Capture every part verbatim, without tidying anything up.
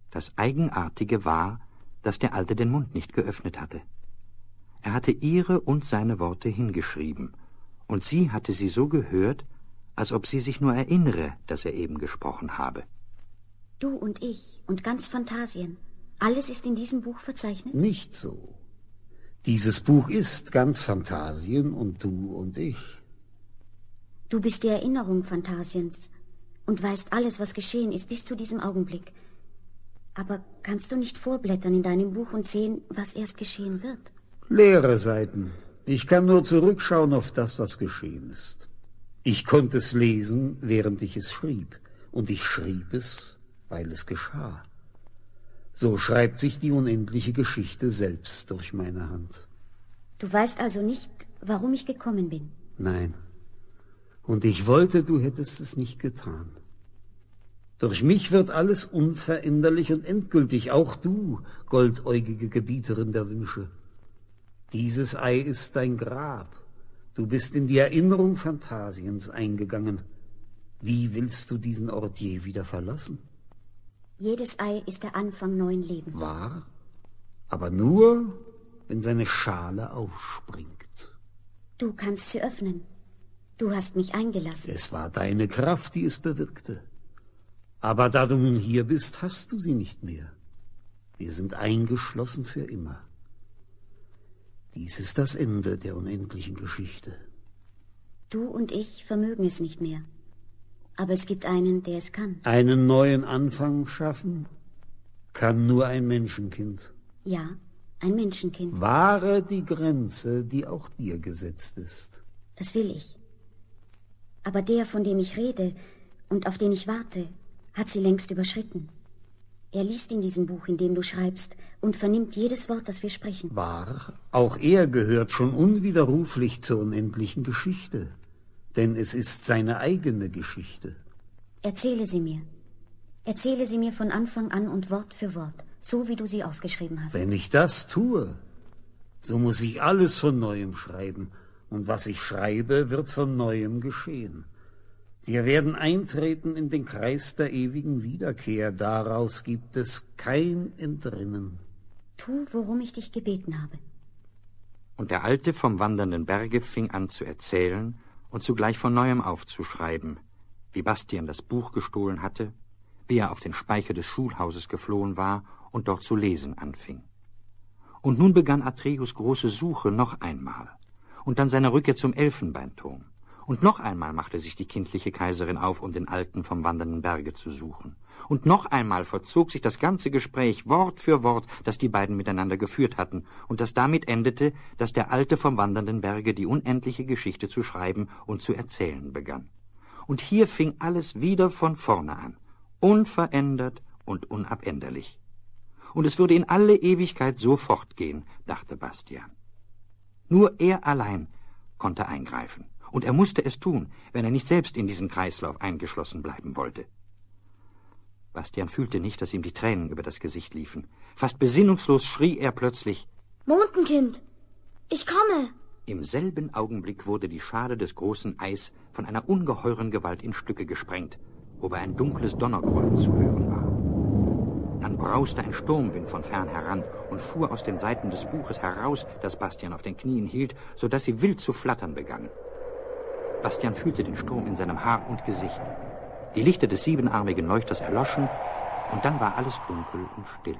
Das Eigenartige war, dass der Alte den Mund nicht geöffnet hatte. Er hatte ihre und seine Worte hingeschrieben, und sie hatte sie so gehört, als ob sie sich nur erinnere, dass er eben gesprochen habe. Du und ich und ganz Phantasien, alles ist in diesem Buch verzeichnet? Nicht so. Dieses Buch ist ganz Phantasien und du und ich. Du bist die Erinnerung Phantasiens und weißt alles, was geschehen ist bis zu diesem Augenblick. Aber kannst du nicht vorblättern in deinem Buch und sehen, was erst geschehen wird? Leere Seiten. Ich kann nur zurückschauen auf das, was geschehen ist. Ich konnte es lesen, während ich es schrieb. Und ich schrieb es, weil es geschah. So schreibt sich die unendliche Geschichte selbst durch meine Hand. Du weißt also nicht, warum ich gekommen bin? Nein. Und ich wollte, du hättest es nicht getan. Durch mich wird alles unveränderlich und endgültig, auch du, goldäugige Gebieterin der Wünsche. Dieses Ei ist dein Grab. Du bist in die Erinnerung Phantasiens eingegangen. Wie willst du diesen Ort je wieder verlassen? Jedes Ei ist der Anfang neuen Lebens. Wahr, aber nur, wenn seine Schale aufspringt. Du kannst sie öffnen. Du hast mich eingelassen. Es war deine Kraft, die es bewirkte. Aber da du nun hier bist, hast du sie nicht mehr. Wir sind eingeschlossen für immer. Dies ist das Ende der unendlichen Geschichte. Du und ich vermögen es nicht mehr. Aber es gibt einen, der es kann. Einen neuen Anfang schaffen kann nur ein Menschenkind. Ja, ein Menschenkind. Wahre die Grenze, die auch dir gesetzt ist. Das will ich. Aber der, von dem ich rede und auf den ich warte, hat sie längst überschritten. Er liest in diesem Buch, in dem du schreibst, und vernimmt jedes Wort, das wir sprechen. Wahr, auch er gehört schon unwiderruflich zur unendlichen Geschichte. Denn es ist seine eigene Geschichte. Erzähle sie mir. Erzähle sie mir von Anfang an und Wort für Wort, so wie du sie aufgeschrieben hast. Wenn ich das tue, so muss ich alles von Neuem schreiben. Und was ich schreibe, wird von Neuem geschehen. Wir werden eintreten in den Kreis der ewigen Wiederkehr. Daraus gibt es kein Entrinnen. Tu, worum ich dich gebeten habe. Und der Alte vom wandernden Berge fing an zu erzählen und zugleich von Neuem aufzuschreiben, wie Bastian das Buch gestohlen hatte, wie er auf den Speicher des Schulhauses geflohen war und dort zu lesen anfing. Und nun begann Atreus große Suche noch einmal, und dann seine Rückkehr zum Elfenbeinturm. Und noch einmal machte sich die kindliche Kaiserin auf, um den Alten vom wandernden Berge zu suchen. Und noch einmal vollzog sich das ganze Gespräch Wort für Wort, das die beiden miteinander geführt hatten, und das damit endete, dass der Alte vom wandernden Berge die unendliche Geschichte zu schreiben und zu erzählen begann. Und hier fing alles wieder von vorne an, unverändert und unabänderlich. Und es würde in alle Ewigkeit so fortgehen, dachte Bastian. Nur er allein konnte eingreifen. Und er musste es tun, wenn er nicht selbst in diesen Kreislauf eingeschlossen bleiben wollte. Bastian fühlte nicht, dass ihm die Tränen über das Gesicht liefen. Fast besinnungslos schrie er plötzlich: Mondenkind, ich komme! Im selben Augenblick wurde die Schale des großen Eis von einer ungeheuren Gewalt in Stücke gesprengt, wobei ein dunkles Donnergrollen zu hören war. Dann brauste ein Sturmwind von fern heran und fuhr aus den Seiten des Buches heraus, das Bastian auf den Knien hielt, so dass sie wild zu flattern begannen. Bastian fühlte den Sturm in seinem Haar und Gesicht. Die Lichter des siebenarmigen Leuchters erloschen, und dann war alles dunkel und still.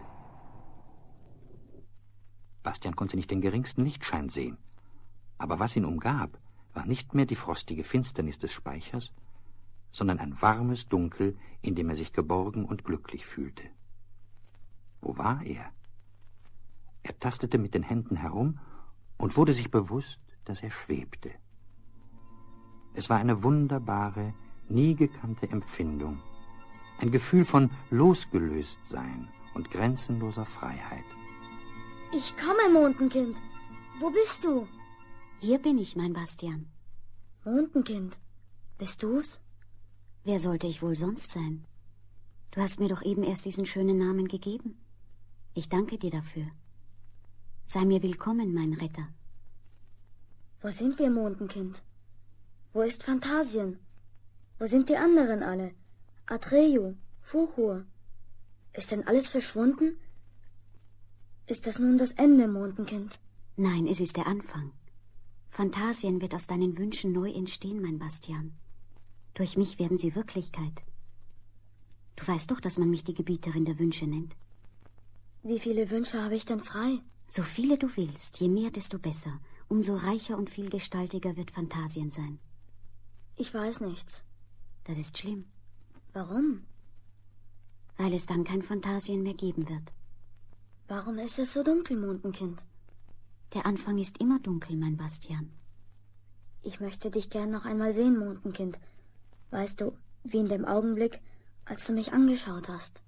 Bastian konnte nicht den geringsten Lichtschein sehen. Aber was ihn umgab, war nicht mehr die frostige Finsternis des Speichers, sondern ein warmes Dunkel, in dem er sich geborgen und glücklich fühlte. Wo war er? Er tastete mit den Händen herum und wurde sich bewusst, dass er schwebte. Es war eine wunderbare, nie gekannte Empfindung, ein Gefühl von Losgelöstsein und grenzenloser Freiheit. Ich komme, Mondenkind. Wo bist du? Hier bin ich, mein Bastian. Mondenkind, bist du's? Wer sollte ich wohl sonst sein? Du hast mir doch eben erst diesen schönen Namen gegeben. Ich danke dir dafür. Sei mir willkommen, mein Retter. Wo sind wir, Mondenkind? Wo ist Phantasien? Wo sind die anderen alle? Atreyu, Fuchur. Ist denn alles verschwunden? Ist das nun das Ende, Mondenkind? Nein, es ist der Anfang. Phantasien wird aus deinen Wünschen neu entstehen, mein Bastian. Durch mich werden sie Wirklichkeit. Du weißt doch, dass man mich die Gebieterin der Wünsche nennt. Wie viele Wünsche habe ich denn frei? So viele du willst, je mehr, desto besser. Umso reicher und vielgestaltiger wird Phantasien sein. Ich weiß nichts. Das ist schlimm. Warum? Weil es dann kein Phantasien mehr geben wird. Warum ist es so dunkel, Mondenkind? Der Anfang ist immer dunkel, mein Bastian. Ich möchte dich gern noch einmal sehen, Mondenkind. Weißt du, wie in dem Augenblick, als du mich angeschaut hast.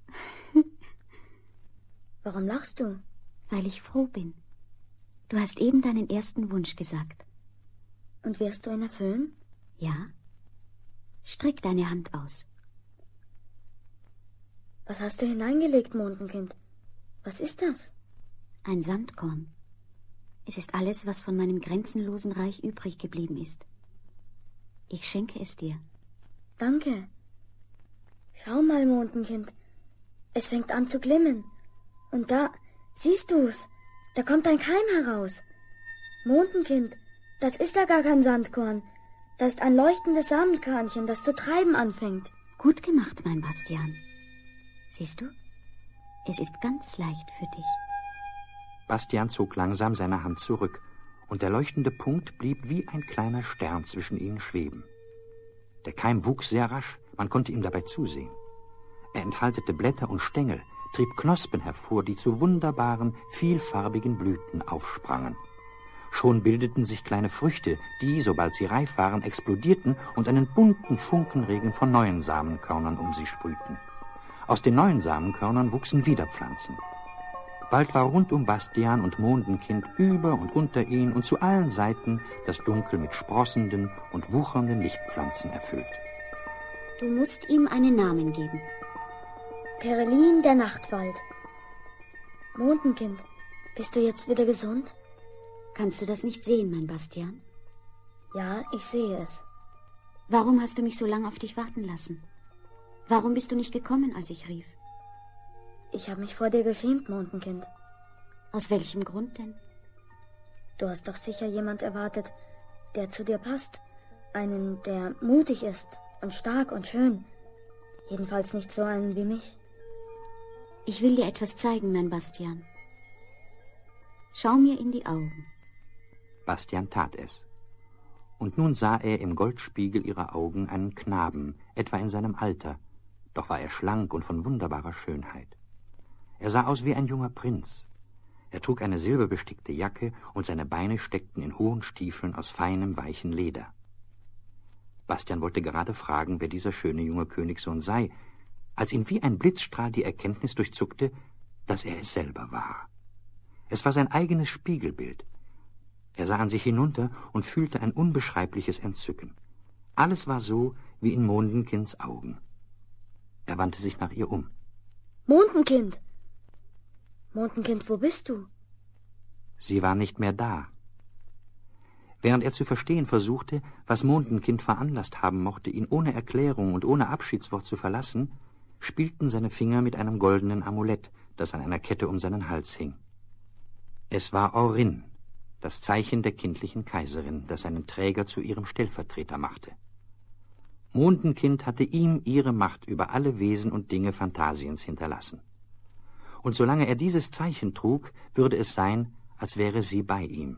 Warum lachst du? Weil ich froh bin. Du hast eben deinen ersten Wunsch gesagt. Und wirst du ihn erfüllen? Ja. Streck deine Hand aus. Was hast du hineingelegt, Mondenkind? Was ist das? Ein Sandkorn. Es ist alles, was von meinem grenzenlosen Reich übrig geblieben ist. Ich schenke es dir. Danke. Schau mal, Mondenkind. Es fängt an zu glimmen. Und da, siehst du's? Da kommt ein Keim heraus. Mondenkind, das ist ja gar kein Sandkorn. Das ist ein leuchtendes Samenkörnchen, das zu treiben anfängt. Gut gemacht, mein Bastian. Siehst du? Es ist ganz leicht für dich. Bastian zog langsam seine Hand zurück, und der leuchtende Punkt blieb wie ein kleiner Stern zwischen ihnen schweben. Der Keim wuchs sehr rasch, man konnte ihm dabei zusehen. Er entfaltete Blätter und Stängel, trieb Knospen hervor, die zu wunderbaren, vielfarbigen Blüten aufsprangen. Schon bildeten sich kleine Früchte, die, sobald sie reif waren, explodierten und einen bunten Funkenregen von neuen Samenkörnern um sie sprühten. Aus den neuen Samenkörnern wuchsen wieder Pflanzen. Bald war rund um Bastian und Mondenkind, über und unter ihn und zu allen Seiten das Dunkel mit sprossenden und wuchernden Lichtpflanzen erfüllt. Du musst ihm einen Namen geben. Perelin, der Nachtwald. Mondenkind, bist du jetzt wieder gesund? Kannst du das nicht sehen, mein Bastian? Ja, ich sehe es. Warum hast du mich so lange auf dich warten lassen? Warum bist du nicht gekommen, als ich rief? Ich habe mich vor dir geschämt, Mondenkind. Aus welchem Grund denn? Du hast doch sicher jemand erwartet, der zu dir passt. Einen, der mutig ist und stark und schön. Jedenfalls nicht so einen wie mich. Ich will dir etwas zeigen, mein Bastian. Schau mir in die Augen. Bastian tat es. Und nun sah er im Goldspiegel ihrer Augen einen Knaben, etwa in seinem Alter. Doch war er schlank und von wunderbarer Schönheit. Er sah aus wie ein junger Prinz. Er trug eine silberbestickte Jacke und seine Beine steckten in hohen Stiefeln aus feinem, weichen Leder. Bastian wollte gerade fragen, wer dieser schöne junge Königssohn sei, als ihn wie ein Blitzstrahl die Erkenntnis durchzuckte, dass er es selber war. Es war sein eigenes Spiegelbild. Er sah an sich hinunter und fühlte ein unbeschreibliches Entzücken. Alles war so wie in Mondenkinds Augen. Er wandte sich nach ihr um. Mondenkind! Mondenkind, wo bist du? Sie war nicht mehr da. Während er zu verstehen versuchte, was Mondenkind veranlasst haben mochte, ihn ohne Erklärung und ohne Abschiedswort zu verlassen, spielten seine Finger mit einem goldenen Amulett, das an einer Kette um seinen Hals hing. Es war Orin, das Zeichen der kindlichen Kaiserin, das seinen Träger zu ihrem Stellvertreter machte. Mondenkind hatte ihm ihre Macht über alle Wesen und Dinge Phantasiens hinterlassen. Und solange er dieses Zeichen trug, würde es sein, als wäre sie bei ihm.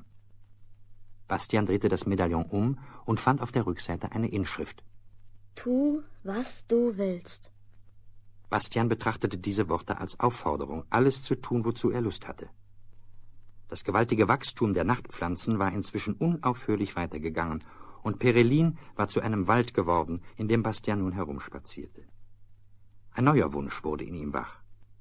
Bastian drehte das Medaillon um und fand auf der Rückseite eine Inschrift. Tu, was du willst. Bastian betrachtete diese Worte als Aufforderung, alles zu tun, wozu er Lust hatte. Das gewaltige Wachstum der Nachtpflanzen war inzwischen unaufhörlich weitergegangen, und Perelin war zu einem Wald geworden, in dem Bastian nun herumspazierte. Ein neuer Wunsch wurde in ihm wach.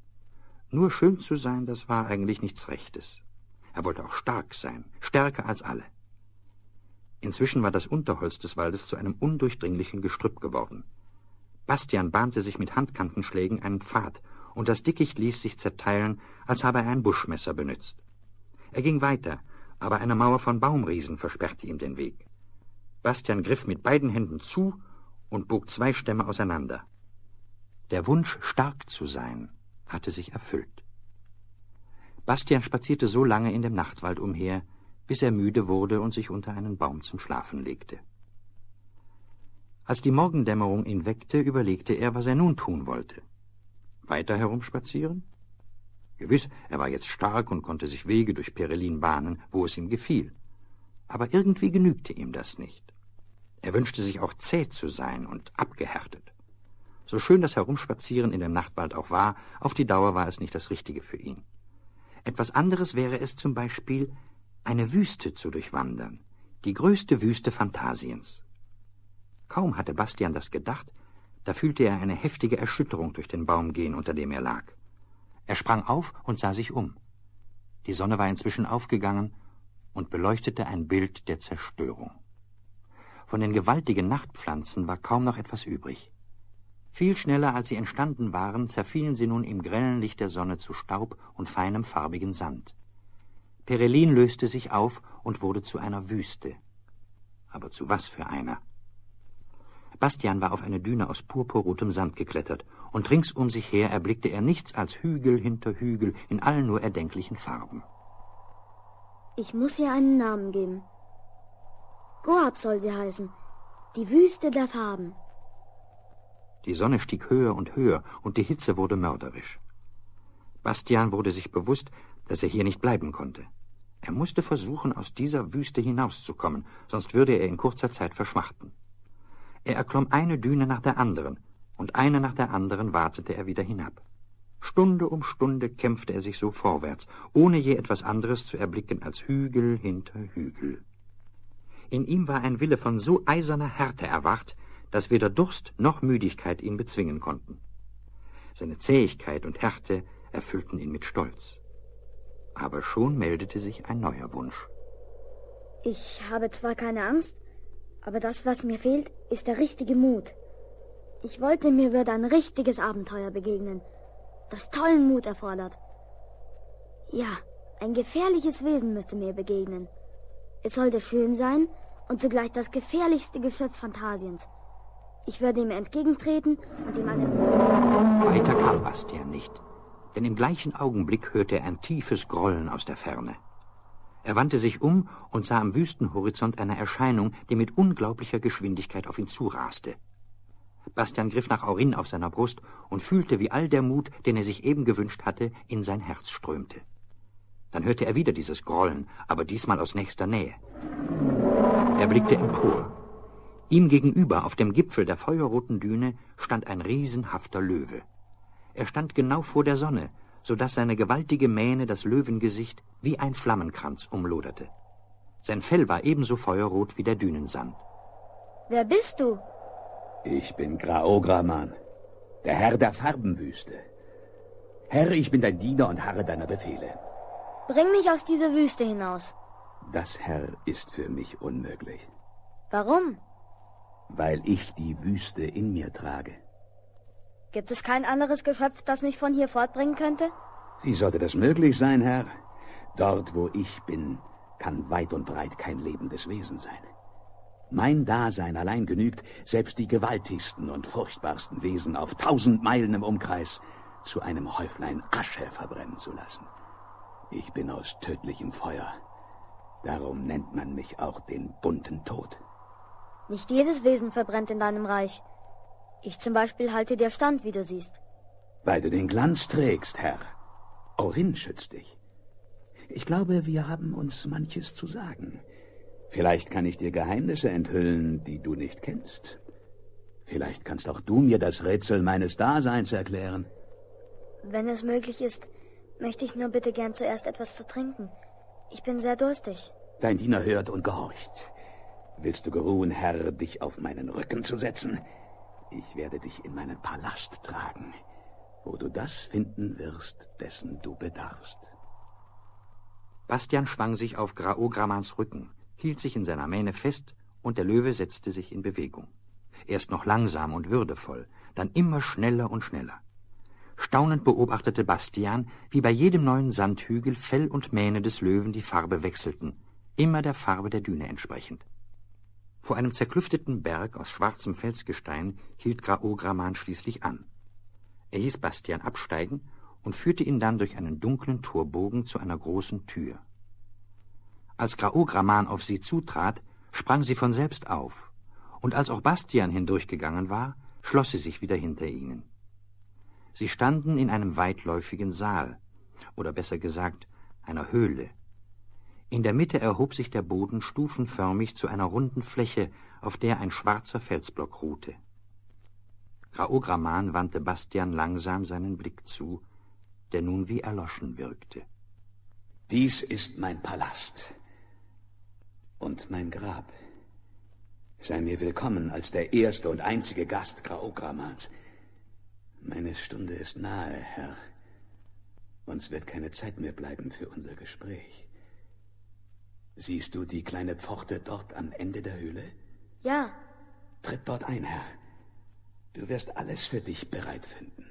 Nur schön zu sein, das war eigentlich nichts Rechtes. Er wollte auch stark sein, stärker als alle. Inzwischen war das Unterholz des Waldes zu einem undurchdringlichen Gestrüpp geworden. Bastian bahnte sich mit Handkantenschlägen einen Pfad, und das Dickicht ließ sich zerteilen, als habe er ein Buschmesser benützt. Er ging weiter, aber eine Mauer von Baumriesen versperrte ihm den Weg. Bastian griff mit beiden Händen zu und bog zwei Stämme auseinander. Der Wunsch, stark zu sein, hatte sich erfüllt. Bastian spazierte so lange in dem Nachtwald umher, bis er müde wurde und sich unter einen Baum zum Schlafen legte. Als die Morgendämmerung ihn weckte, überlegte er, was er nun tun wollte. Weiter herumspazieren? Gewiss, er war jetzt stark und konnte sich Wege durch Perelin bahnen, wo es ihm gefiel. Aber irgendwie genügte ihm das nicht. Er wünschte sich auch zäh zu sein und abgehärtet. So schön das Herumspazieren in dem Nachtwald auch war, auf die Dauer war es nicht das Richtige für ihn. Etwas anderes wäre es zum Beispiel, eine Wüste zu durchwandern, die größte Wüste Phantasiens. Kaum hatte Bastian das gedacht, da fühlte er eine heftige Erschütterung durch den Baum gehen, unter dem er lag. Er sprang auf und sah sich um. Die Sonne war inzwischen aufgegangen und beleuchtete ein Bild der Zerstörung. Von den gewaltigen Nachtpflanzen war kaum noch etwas übrig. Viel schneller, als sie entstanden waren, zerfielen sie nun im grellen Licht der Sonne zu Staub und feinem farbigen Sand. Perelin löste sich auf und wurde zu einer Wüste. Aber zu was für einer? Bastian war auf eine Düne aus purpurrotem Sand geklettert, und rings um sich her erblickte er nichts als Hügel hinter Hügel in allen nur erdenklichen Farben. Ich muss ihr einen Namen geben. Goab soll sie heißen, die Wüste der Farben. Die Sonne stieg höher und höher, und die Hitze wurde mörderisch. Bastian wurde sich bewusst, dass er hier nicht bleiben konnte. Er musste versuchen, aus dieser Wüste hinauszukommen, sonst würde er in kurzer Zeit verschmachten. Er erklomm eine Düne nach der anderen, und eine nach der anderen watete er wieder hinab. Stunde um Stunde kämpfte er sich so vorwärts, ohne je etwas anderes zu erblicken als Hügel hinter Hügel. In ihm war ein Wille von so eiserner Härte erwacht, dass weder Durst noch Müdigkeit ihn bezwingen konnten. Seine Zähigkeit und Härte erfüllten ihn mit Stolz. Aber schon meldete sich ein neuer Wunsch. Ich habe zwar keine Angst, aber das, was mir fehlt, ist der richtige Mut. Ich wollte, mir würde ein richtiges Abenteuer begegnen, das tollen Mut erfordert. Ja, ein gefährliches Wesen müsste mir begegnen. Es sollte schön sein und zugleich das gefährlichste Geschöpf Phantasiens. Ich würde ihm entgegentreten und ihm eine... Weiter kam Bastian nicht, denn im gleichen Augenblick hörte er ein tiefes Grollen aus der Ferne. Er wandte sich um und sah am Wüstenhorizont eine Erscheinung, die mit unglaublicher Geschwindigkeit auf ihn zuraste. Bastian griff nach Aurin auf seiner Brust und fühlte, wie all der Mut, den er sich eben gewünscht hatte, in sein Herz strömte. Dann hörte er wieder dieses Grollen, aber diesmal aus nächster Nähe. Er blickte empor. Ihm gegenüber, auf dem Gipfel der feuerroten Düne, stand ein riesenhafter Löwe. Er stand genau vor der Sonne, so dass seine gewaltige Mähne das Löwengesicht wie ein Flammenkranz umloderte. Sein Fell war ebenso feuerrot wie der Dünensand. Wer bist du? Ich bin Graograman, der Herr der Farbenwüste. Herr, ich bin dein Diener und harre deiner Befehle. Bring mich aus dieser Wüste hinaus. Das, Herr, ist für mich unmöglich. Warum? Weil ich die Wüste in mir trage. Gibt es kein anderes Geschöpf, das mich von hier fortbringen könnte? Wie sollte das möglich sein, Herr? Dort, wo ich bin, kann weit und breit kein lebendes Wesen sein. Mein Dasein allein genügt, selbst die gewaltigsten und furchtbarsten Wesen auf tausend Meilen im Umkreis zu einem Häuflein Asche verbrennen zu lassen. Ich bin aus tödlichem Feuer. Darum nennt man mich auch den bunten Tod. Nicht jedes Wesen verbrennt in deinem Reich. Ich zum Beispiel halte dir stand, wie du siehst. Weil du den Glanz trägst, Herr. Aurin schützt dich. Ich glaube, wir haben uns manches zu sagen. Vielleicht kann ich dir Geheimnisse enthüllen, die du nicht kennst. Vielleicht kannst auch du mir das Rätsel meines Daseins erklären. Wenn es möglich ist, möchte ich nur bitte gern zuerst etwas zu trinken. Ich bin sehr durstig. Dein Diener hört und gehorcht. Willst du geruhen, Herr, dich auf meinen Rücken zu setzen? Ich werde dich in meinen Palast tragen, wo du das finden wirst, dessen du bedarfst. Bastian schwang sich auf Graogramans Rücken, hielt sich in seiner Mähne fest, und der Löwe setzte sich in Bewegung. Erst noch langsam und würdevoll, dann immer schneller und schneller. Staunend beobachtete Bastian, wie bei jedem neuen Sandhügel Fell und Mähne des Löwen die Farbe wechselten, immer der Farbe der Düne entsprechend. Vor einem zerklüfteten Berg aus schwarzem Felsgestein hielt Graograman schließlich an. Er hieß Bastian absteigen und führte ihn dann durch einen dunklen Torbogen zu einer großen Tür. Als Graograman auf sie zutrat, sprang sie von selbst auf, und als auch Bastian hindurchgegangen war, schloss sie sich wieder hinter ihnen. Sie standen in einem weitläufigen Saal, oder besser gesagt, einer Höhle. In der Mitte erhob sich der Boden stufenförmig zu einer runden Fläche, auf der ein schwarzer Felsblock ruhte. Graograman wandte Bastian langsam seinen Blick zu, der nun wie erloschen wirkte. Dies ist mein Palast und mein Grab. Sei mir willkommen als der erste und einzige Gast Graogramans. Meine Stunde ist nahe, Herr. Uns wird keine Zeit mehr bleiben für unser Gespräch. Siehst du die kleine Pforte dort am Ende der Höhle? Ja. Tritt dort ein, Herr. Du wirst alles für dich bereit finden.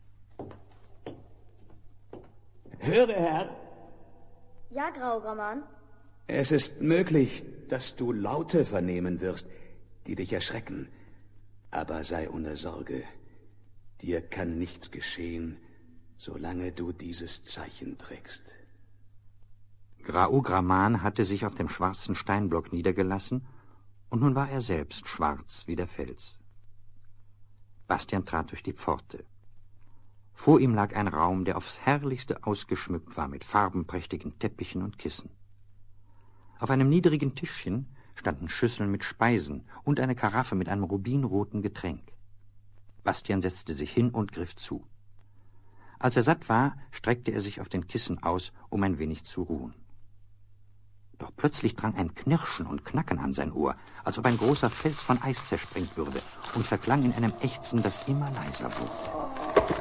Höre, Herr. Ja, Graograman. Es ist möglich, dass du Laute vernehmen wirst, die dich erschrecken. Aber sei ohne Sorge. Dir kann nichts geschehen, solange du dieses Zeichen trägst. Graograman hatte sich auf dem schwarzen Steinblock niedergelassen, und nun war er selbst schwarz wie der Fels. Bastian trat durch die Pforte. Vor ihm lag ein Raum, der aufs Herrlichste ausgeschmückt war mit farbenprächtigen Teppichen und Kissen. Auf einem niedrigen Tischchen standen Schüsseln mit Speisen und eine Karaffe mit einem rubinroten Getränk. Bastian setzte sich hin und griff zu. Als er satt war, streckte er sich auf den Kissen aus, um ein wenig zu ruhen. Doch plötzlich drang ein Knirschen und Knacken an sein Ohr, als ob ein großer Fels von Eis zersprengt würde, und verklang in einem Ächzen, das immer leiser wurde.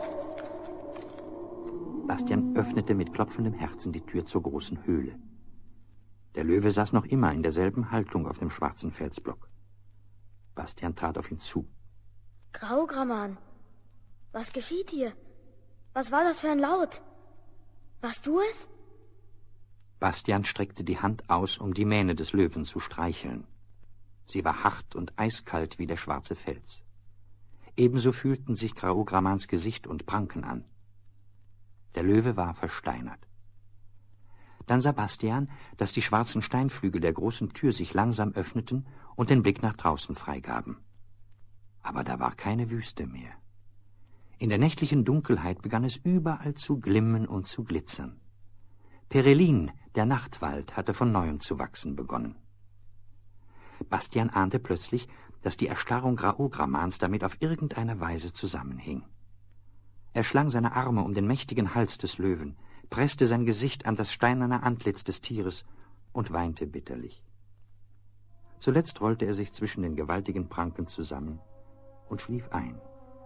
Bastian öffnete mit klopfendem Herzen die Tür zur großen Höhle. Der Löwe saß noch immer in derselben Haltung auf dem schwarzen Felsblock. Bastian trat auf ihn zu. Graograman, was geschieht hier? Was war das für ein Laut? Warst du es? Bastian streckte die Hand aus, um die Mähne des Löwen zu streicheln. Sie war hart und eiskalt wie der schwarze Fels. Ebenso fühlten sich Graogramans Gesicht und Pranken an. Der Löwe war versteinert. Dann sah Bastian, dass die schwarzen Steinflügel der großen Tür sich langsam öffneten und den Blick nach draußen freigaben. Aber da war keine Wüste mehr. In der nächtlichen Dunkelheit begann es überall zu glimmen und zu glitzern. Perelin, der Nachtwald, hatte von neuem zu wachsen begonnen. Bastian ahnte plötzlich, dass die Erstarrung Graogramans damit auf irgendeine Weise zusammenhing. Er schlang seine Arme um den mächtigen Hals des Löwen, presste sein Gesicht an das steinerne Antlitz des Tieres und weinte bitterlich. Zuletzt rollte er sich zwischen den gewaltigen Pranken zusammen und schlief ein.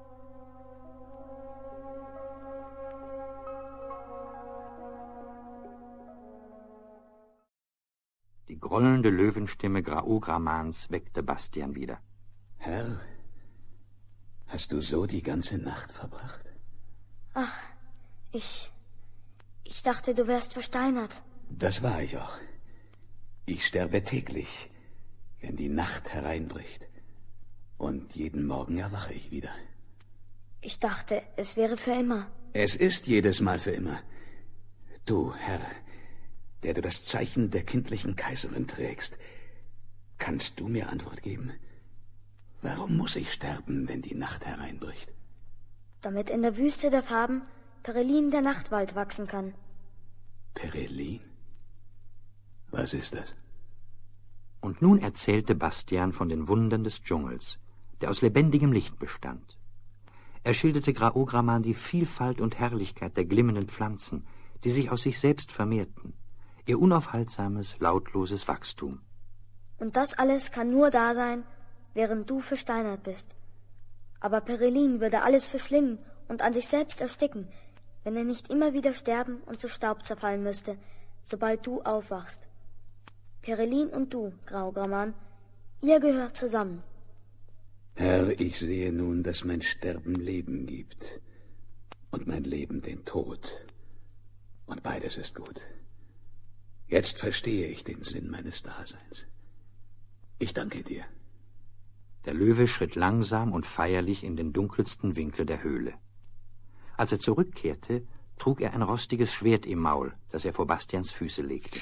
Die grollende Löwenstimme Graogramans weckte Bastian wieder. Herr, hast du so die ganze Nacht verbracht? Ach, ich... Ich dachte, du wärst versteinert. Das war ich auch. Ich sterbe täglich, wenn die Nacht hereinbricht. Und jeden Morgen erwache ich wieder. Ich dachte, es wäre für immer. Es ist jedes Mal für immer. Du, Herr, der du das Zeichen der kindlichen Kaiserin trägst, kannst du mir Antwort geben? Warum muss ich sterben, wenn die Nacht hereinbricht? Damit in der Wüste der Farben Perelin der Nachtwald wachsen kann. Perelin? Was ist das? Und nun erzählte Bastian von den Wundern des Dschungels, der aus lebendigem Licht bestand. Er schilderte Graograman die Vielfalt und Herrlichkeit der glimmenden Pflanzen, die sich aus sich selbst vermehrten, ihr unaufhaltsames, lautloses Wachstum. Und das alles kann nur da sein, während du versteinert bist. Aber Perelin würde alles verschlingen und an sich selbst ersticken, wenn er nicht immer wieder sterben und zu Staub zerfallen müsste, sobald du aufwachst. Perelin und du, Graograman, ihr gehört zusammen. Herr, ich sehe nun, dass mein Sterben Leben gibt und mein Leben den Tod. Und beides ist gut. Jetzt verstehe ich den Sinn meines Daseins. Ich danke dir. Der Löwe schritt langsam und feierlich in den dunkelsten Winkel der Höhle. Als er zurückkehrte, trug er ein rostiges Schwert im Maul, das er vor Bastians Füße legte.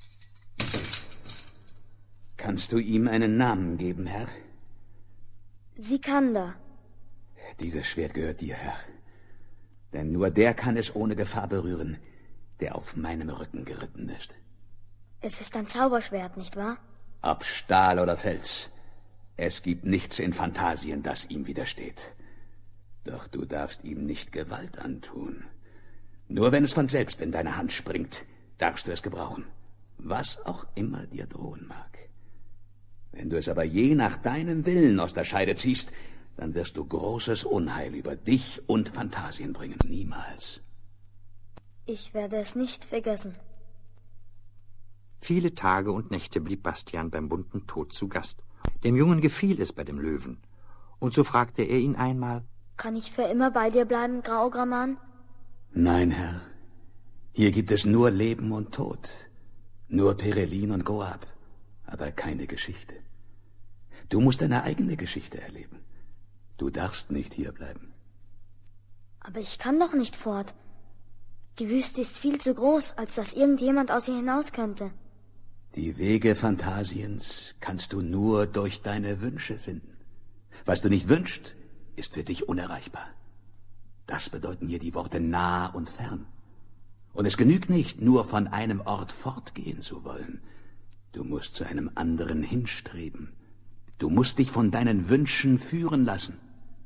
Kannst du ihm einen Namen geben, Herr? Sikander. Dieses Schwert gehört dir, Herr. Denn nur der kann es ohne Gefahr berühren, der auf meinem Rücken geritten ist. Es ist ein Zauberschwert, nicht wahr? Ob Stahl oder Fels. Es gibt nichts in Phantasien, das ihm widersteht. Doch du darfst ihm nicht Gewalt antun. Nur wenn es von selbst in deine Hand springt, darfst du es gebrauchen. Was auch immer dir drohen mag. Wenn du es aber je nach deinem Willen aus der Scheide ziehst, dann wirst du großes Unheil über dich und Phantasien bringen. Niemals. Ich werde es nicht vergessen. Viele Tage und Nächte blieb Bastian beim bunten Tod zu Gast. Dem Jungen gefiel es bei dem Löwen. Und so fragte er ihn einmal: Kann ich für immer bei dir bleiben, Graugraman? Nein, Herr. Hier gibt es nur Leben und Tod. Nur Perelin und Goab. Aber keine Geschichte. Du musst deine eigene Geschichte erleben. Du darfst nicht hierbleiben. Aber ich kann doch nicht fort. Die Wüste ist viel zu groß, als dass irgendjemand aus ihr hinaus könnte. Die Wege Phantasiens kannst du nur durch deine Wünsche finden. Was du nicht wünschst, ist für dich unerreichbar. Das bedeuten hier die Worte nah und fern. Und es genügt nicht, nur von einem Ort fortgehen zu wollen. Du musst zu einem anderen hinstreben. Du musst dich von deinen Wünschen führen lassen.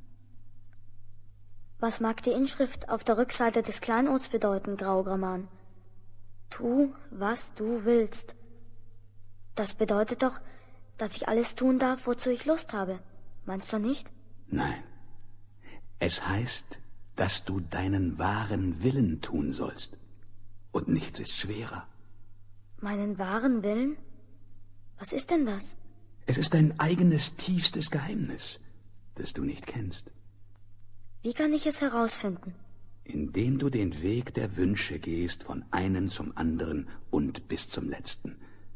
Was mag die Inschrift auf der Rückseite des Kleinods bedeuten, Graugraman? Tu, was du willst. Das bedeutet doch, dass ich alles tun darf, wozu ich Lust habe. Meinst du nicht? Nein. Es heißt, dass du deinen wahren Willen tun sollst. Und nichts ist schwerer. Meinen wahren Willen? Was ist denn das? Es ist dein eigenes tiefstes Geheimnis, das du nicht kennst. Wie kann ich es herausfinden? Indem du den Weg der Wünsche gehst, von einem zum anderen und bis zum letzten.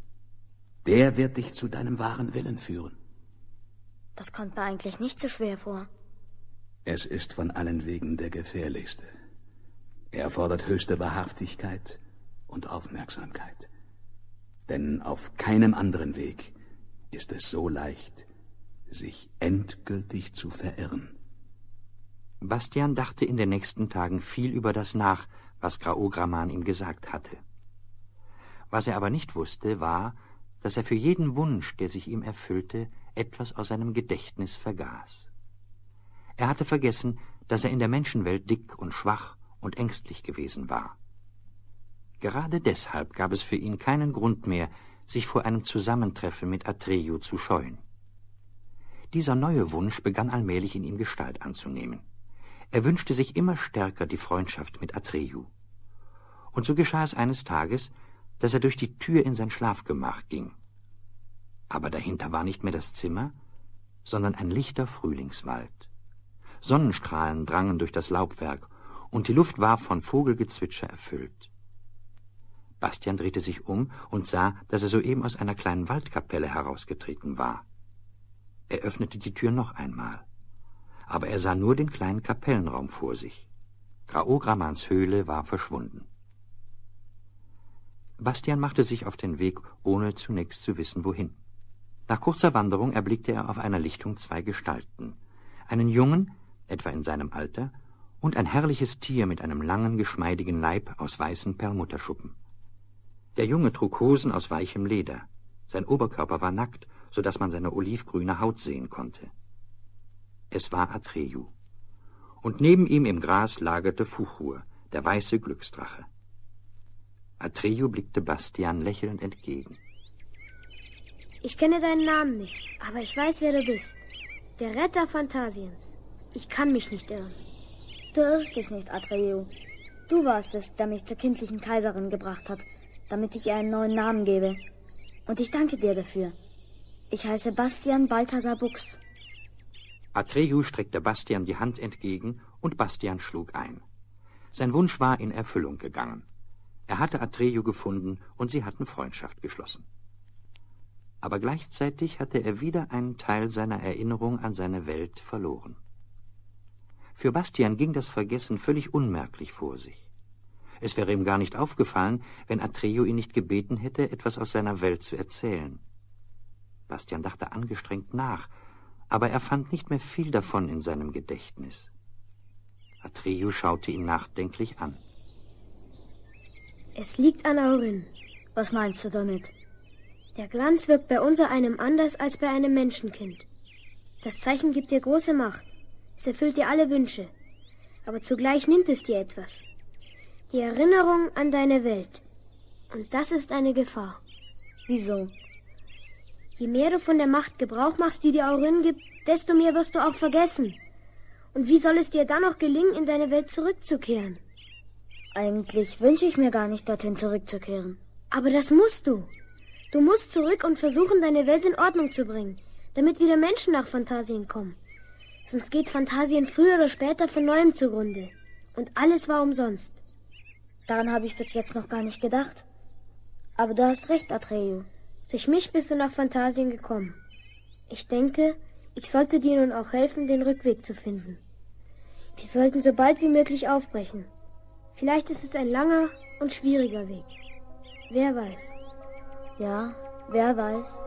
Der wird dich zu deinem wahren Willen führen. Das kommt mir eigentlich nicht so schwer vor. Es ist von allen Wegen der gefährlichste. Er erfordert höchste Wahrhaftigkeit und Aufmerksamkeit. Denn auf keinem anderen Weg ist es so leicht, sich endgültig zu verirren. Bastian dachte in den nächsten Tagen viel über das nach, was Graugraman ihm gesagt hatte. Was er aber nicht wusste, war, dass er für jeden Wunsch, der sich ihm erfüllte, etwas aus seinem Gedächtnis vergaß. Er hatte vergessen, dass er in der Menschenwelt dick und schwach und ängstlich gewesen war. Gerade deshalb gab es für ihn keinen Grund mehr, sich vor einem Zusammentreffen mit Atreyu zu scheuen. Dieser neue Wunsch begann allmählich in ihm Gestalt anzunehmen. Er wünschte sich immer stärker die Freundschaft mit Atreyu. Und so geschah es eines Tages, dass er durch die Tür in sein Schlafgemach ging. Aber dahinter war nicht mehr das Zimmer, sondern ein lichter Frühlingswald. Sonnenstrahlen drangen durch das Laubwerk, und die Luft war von Vogelgezwitscher erfüllt. Bastian drehte sich um und sah, dass er soeben aus einer kleinen Waldkapelle herausgetreten war. Er öffnete die Tür noch einmal, aber er sah nur den kleinen Kapellenraum vor sich. Graugramans Höhle war verschwunden. Bastian machte sich auf den Weg, ohne zunächst zu wissen, wohin. Nach kurzer Wanderung erblickte er auf einer Lichtung zwei Gestalten. Einen Jungen, etwa in seinem Alter, und ein herrliches Tier mit einem langen, geschmeidigen Leib aus weißen Perlmutterschuppen. Der Junge trug Hosen aus weichem Leder. Sein Oberkörper war nackt, so dass man seine olivgrüne Haut sehen konnte. Es war Atreyu. Und neben ihm im Gras lagerte Fuchur, der weiße Glücksdrache. Atreyu blickte Bastian lächelnd entgegen. Ich kenne deinen Namen nicht, aber ich weiß, wer du bist. Der Retter Phantasiens. Ich kann mich nicht irren. Du irrst dich nicht, Atreyu. Du warst es, der mich zur kindlichen Kaiserin gebracht hat, damit ich ihr einen neuen Namen gebe. Und ich danke dir dafür. Ich heiße Bastian Balthasar Bux. Atreyu streckte Bastian die Hand entgegen, und Bastian schlug ein. Sein Wunsch war in Erfüllung gegangen. Er hatte Atreyu gefunden, und sie hatten Freundschaft geschlossen. Aber gleichzeitig hatte er wieder einen Teil seiner Erinnerung an seine Welt verloren. Für Bastian ging das Vergessen völlig unmerklich vor sich. Es wäre ihm gar nicht aufgefallen, wenn Atreo ihn nicht gebeten hätte, etwas aus seiner Welt zu erzählen. Bastian dachte angestrengt nach, aber er fand nicht mehr viel davon in seinem Gedächtnis. Atreo schaute ihn nachdenklich an. Es liegt an Aurin. Was meinst du damit? Der Glanz wirkt bei unsereinem anders als bei einem Menschenkind. Das Zeichen gibt dir große Macht. Es erfüllt dir alle Wünsche. Aber zugleich nimmt es dir etwas. Die Erinnerung an deine Welt. Und das ist eine Gefahr. Wieso? Je mehr du von der Macht Gebrauch machst, die dir Aurin gibt, desto mehr wirst du auch vergessen. Und wie soll es dir dann noch gelingen, in deine Welt zurückzukehren? Eigentlich wünsche ich mir gar nicht, dorthin zurückzukehren. Aber das musst du. Du musst zurück und versuchen, deine Welt in Ordnung zu bringen, damit wieder Menschen nach Phantasien kommen. Sonst geht Phantasien früher oder später von neuem zugrunde. Und alles war umsonst. Daran habe ich bis jetzt noch gar nicht gedacht. Aber du hast recht, Atreo. Durch mich bist du nach Phantasien gekommen. Ich denke, ich sollte dir nun auch helfen, den Rückweg zu finden. Wir sollten so bald wie möglich aufbrechen. Vielleicht ist es ein langer und schwieriger Weg. Wer weiß. Ja, wer weiß.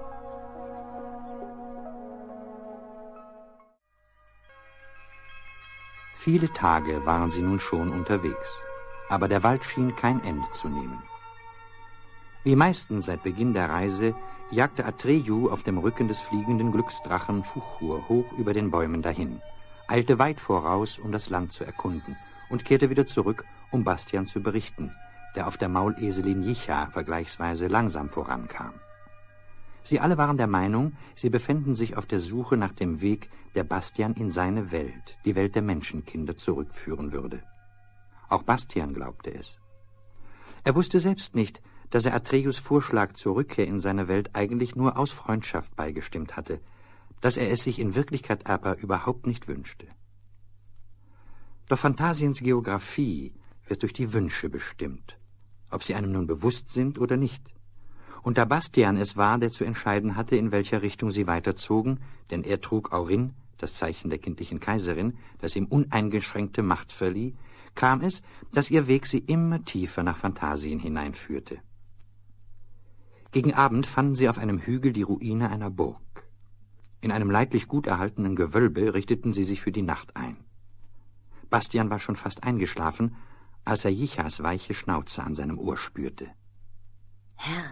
Viele Tage waren sie nun schon unterwegs, aber der Wald schien kein Ende zu nehmen. Wie meistens seit Beginn der Reise jagte Atreyu auf dem Rücken des fliegenden Glücksdrachen Fuchur hoch über den Bäumen dahin, eilte weit voraus, um das Land zu erkunden, und kehrte wieder zurück, um Bastian zu berichten, der auf der Mauleselin Jicha vergleichsweise langsam vorankam. Sie alle waren der Meinung, sie befänden sich auf der Suche nach dem Weg, der Bastian in seine Welt, die Welt der Menschenkinder, zurückführen würde. Auch Bastian glaubte es. Er wusste selbst nicht, dass er Atreus Vorschlag zur Rückkehr in seine Welt eigentlich nur aus Freundschaft beigestimmt hatte, dass er es sich in Wirklichkeit aber überhaupt nicht wünschte. Doch Phantasiens Geographie wird durch die Wünsche bestimmt, ob sie einem nun bewusst sind oder nicht. Und da Bastian es war, der zu entscheiden hatte, in welcher Richtung sie weiterzogen, denn er trug Aurin, das Zeichen der kindlichen Kaiserin, das ihm uneingeschränkte Macht verlieh, kam es, dass ihr Weg sie immer tiefer nach Phantasien hineinführte. Gegen Abend fanden sie auf einem Hügel die Ruine einer Burg. In einem leidlich gut erhaltenen Gewölbe richteten sie sich für die Nacht ein. Bastian war schon fast eingeschlafen, als er Jichas weiche Schnauze an seinem Ohr spürte. Herr,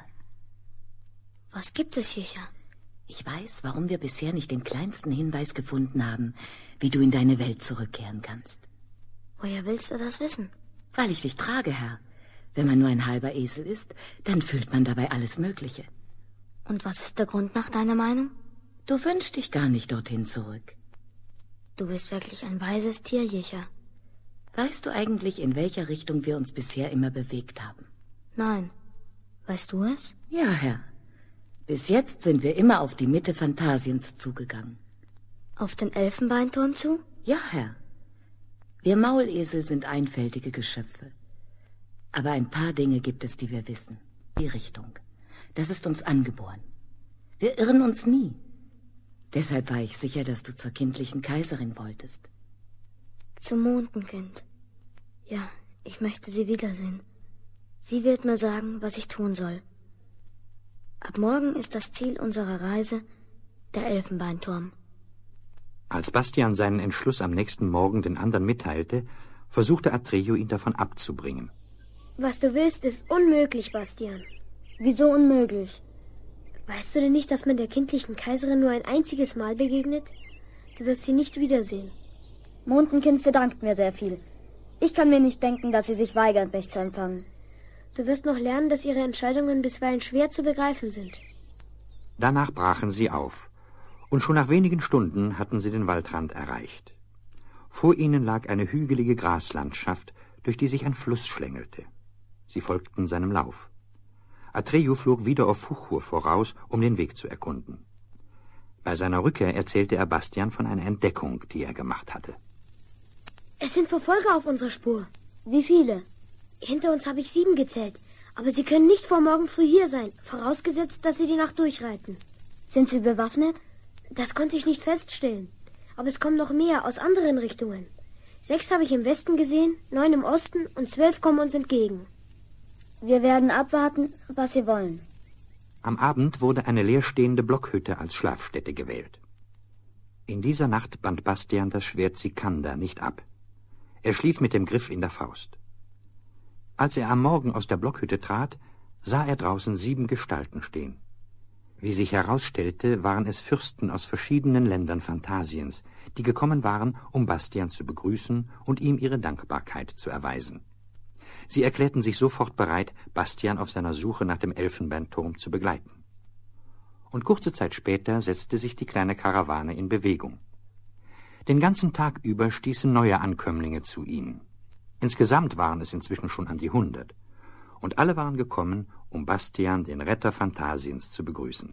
was gibt es, Jicha? ich weiß, warum wir bisher nicht den kleinsten Hinweis gefunden haben, wie du in deine Welt zurückkehren kannst. Woher willst du das wissen? Weil ich dich trage, Herr. Wenn man nur ein halber Esel ist, dann fühlt man dabei alles Mögliche. Und was ist der Grund nach deiner Meinung? Du wünschst dich gar nicht dorthin zurück. Du bist wirklich ein weises Tier, Jicha. Weißt du eigentlich, in welcher Richtung wir uns bisher immer bewegt haben? Nein. Weißt du es? Ja, Herr. Bis jetzt sind wir immer auf die Mitte Phantasiens zugegangen. Auf den Elfenbeinturm zu? Ja, Herr. Wir Maulesel sind einfältige Geschöpfe. Aber ein paar Dinge gibt es, die wir wissen. Die Richtung. Das ist uns angeboren. Wir irren uns nie. Deshalb war ich sicher, dass du zur kindlichen Kaiserin wolltest. Zum Mondenkind. Ja, ich möchte sie wiedersehen. Sie wird mir sagen, was ich tun soll. Ab morgen ist das Ziel unserer Reise der Elfenbeinturm. Als Bastian seinen Entschluss am nächsten Morgen den anderen mitteilte, versuchte Atreo, ihn davon abzubringen. Was du willst, ist unmöglich, Bastian. Wieso unmöglich? Weißt du denn nicht, dass man der kindlichen Kaiserin nur ein einziges Mal begegnet? Du wirst sie nicht wiedersehen. Mondenkind verdankt mir sehr viel. Ich kann mir nicht denken, dass sie sich weigert, mich zu empfangen. Du wirst noch lernen, dass ihre Entscheidungen bisweilen schwer zu begreifen sind. Danach brachen sie auf, und schon nach wenigen Stunden hatten sie den Waldrand erreicht. Vor ihnen lag eine hügelige Graslandschaft, durch die sich ein Fluss schlängelte. Sie folgten seinem Lauf. Atreo flog wieder auf Fuchur voraus, um den Weg zu erkunden. Bei seiner Rückkehr erzählte er Bastian von einer Entdeckung, die er gemacht hatte. Es sind Verfolger auf unserer Spur. Wie viele? Hinter uns habe ich sieben gezählt, aber sie können nicht vor morgen früh hier sein, vorausgesetzt, dass sie die Nacht durchreiten. Sind sie bewaffnet? Das konnte ich nicht feststellen, aber es kommen noch mehr aus anderen Richtungen. Sechs habe ich im Westen gesehen, neun im Osten und zwölf kommen uns entgegen. Wir werden abwarten, was Sie wollen. Am Abend wurde eine leerstehende Blockhütte als Schlafstätte gewählt. In dieser Nacht band Bastian das Schwert Sikander nicht ab. Er schlief mit dem Griff in der Faust. Als er am Morgen aus der Blockhütte trat, sah er draußen sieben Gestalten stehen. Wie sich herausstellte, waren es Fürsten aus verschiedenen Ländern Phantasiens, die gekommen waren, um Bastian zu begrüßen und ihm ihre Dankbarkeit zu erweisen. Sie erklärten sich sofort bereit, Bastian auf seiner Suche nach dem Elfenbeinturm zu begleiten. Und kurze Zeit später setzte sich die kleine Karawane in Bewegung. Den ganzen Tag über stießen neue Ankömmlinge zu ihnen. Insgesamt waren es inzwischen schon an die hundert. Und alle waren gekommen, um Bastian, den Retter Phantasiens, zu begrüßen.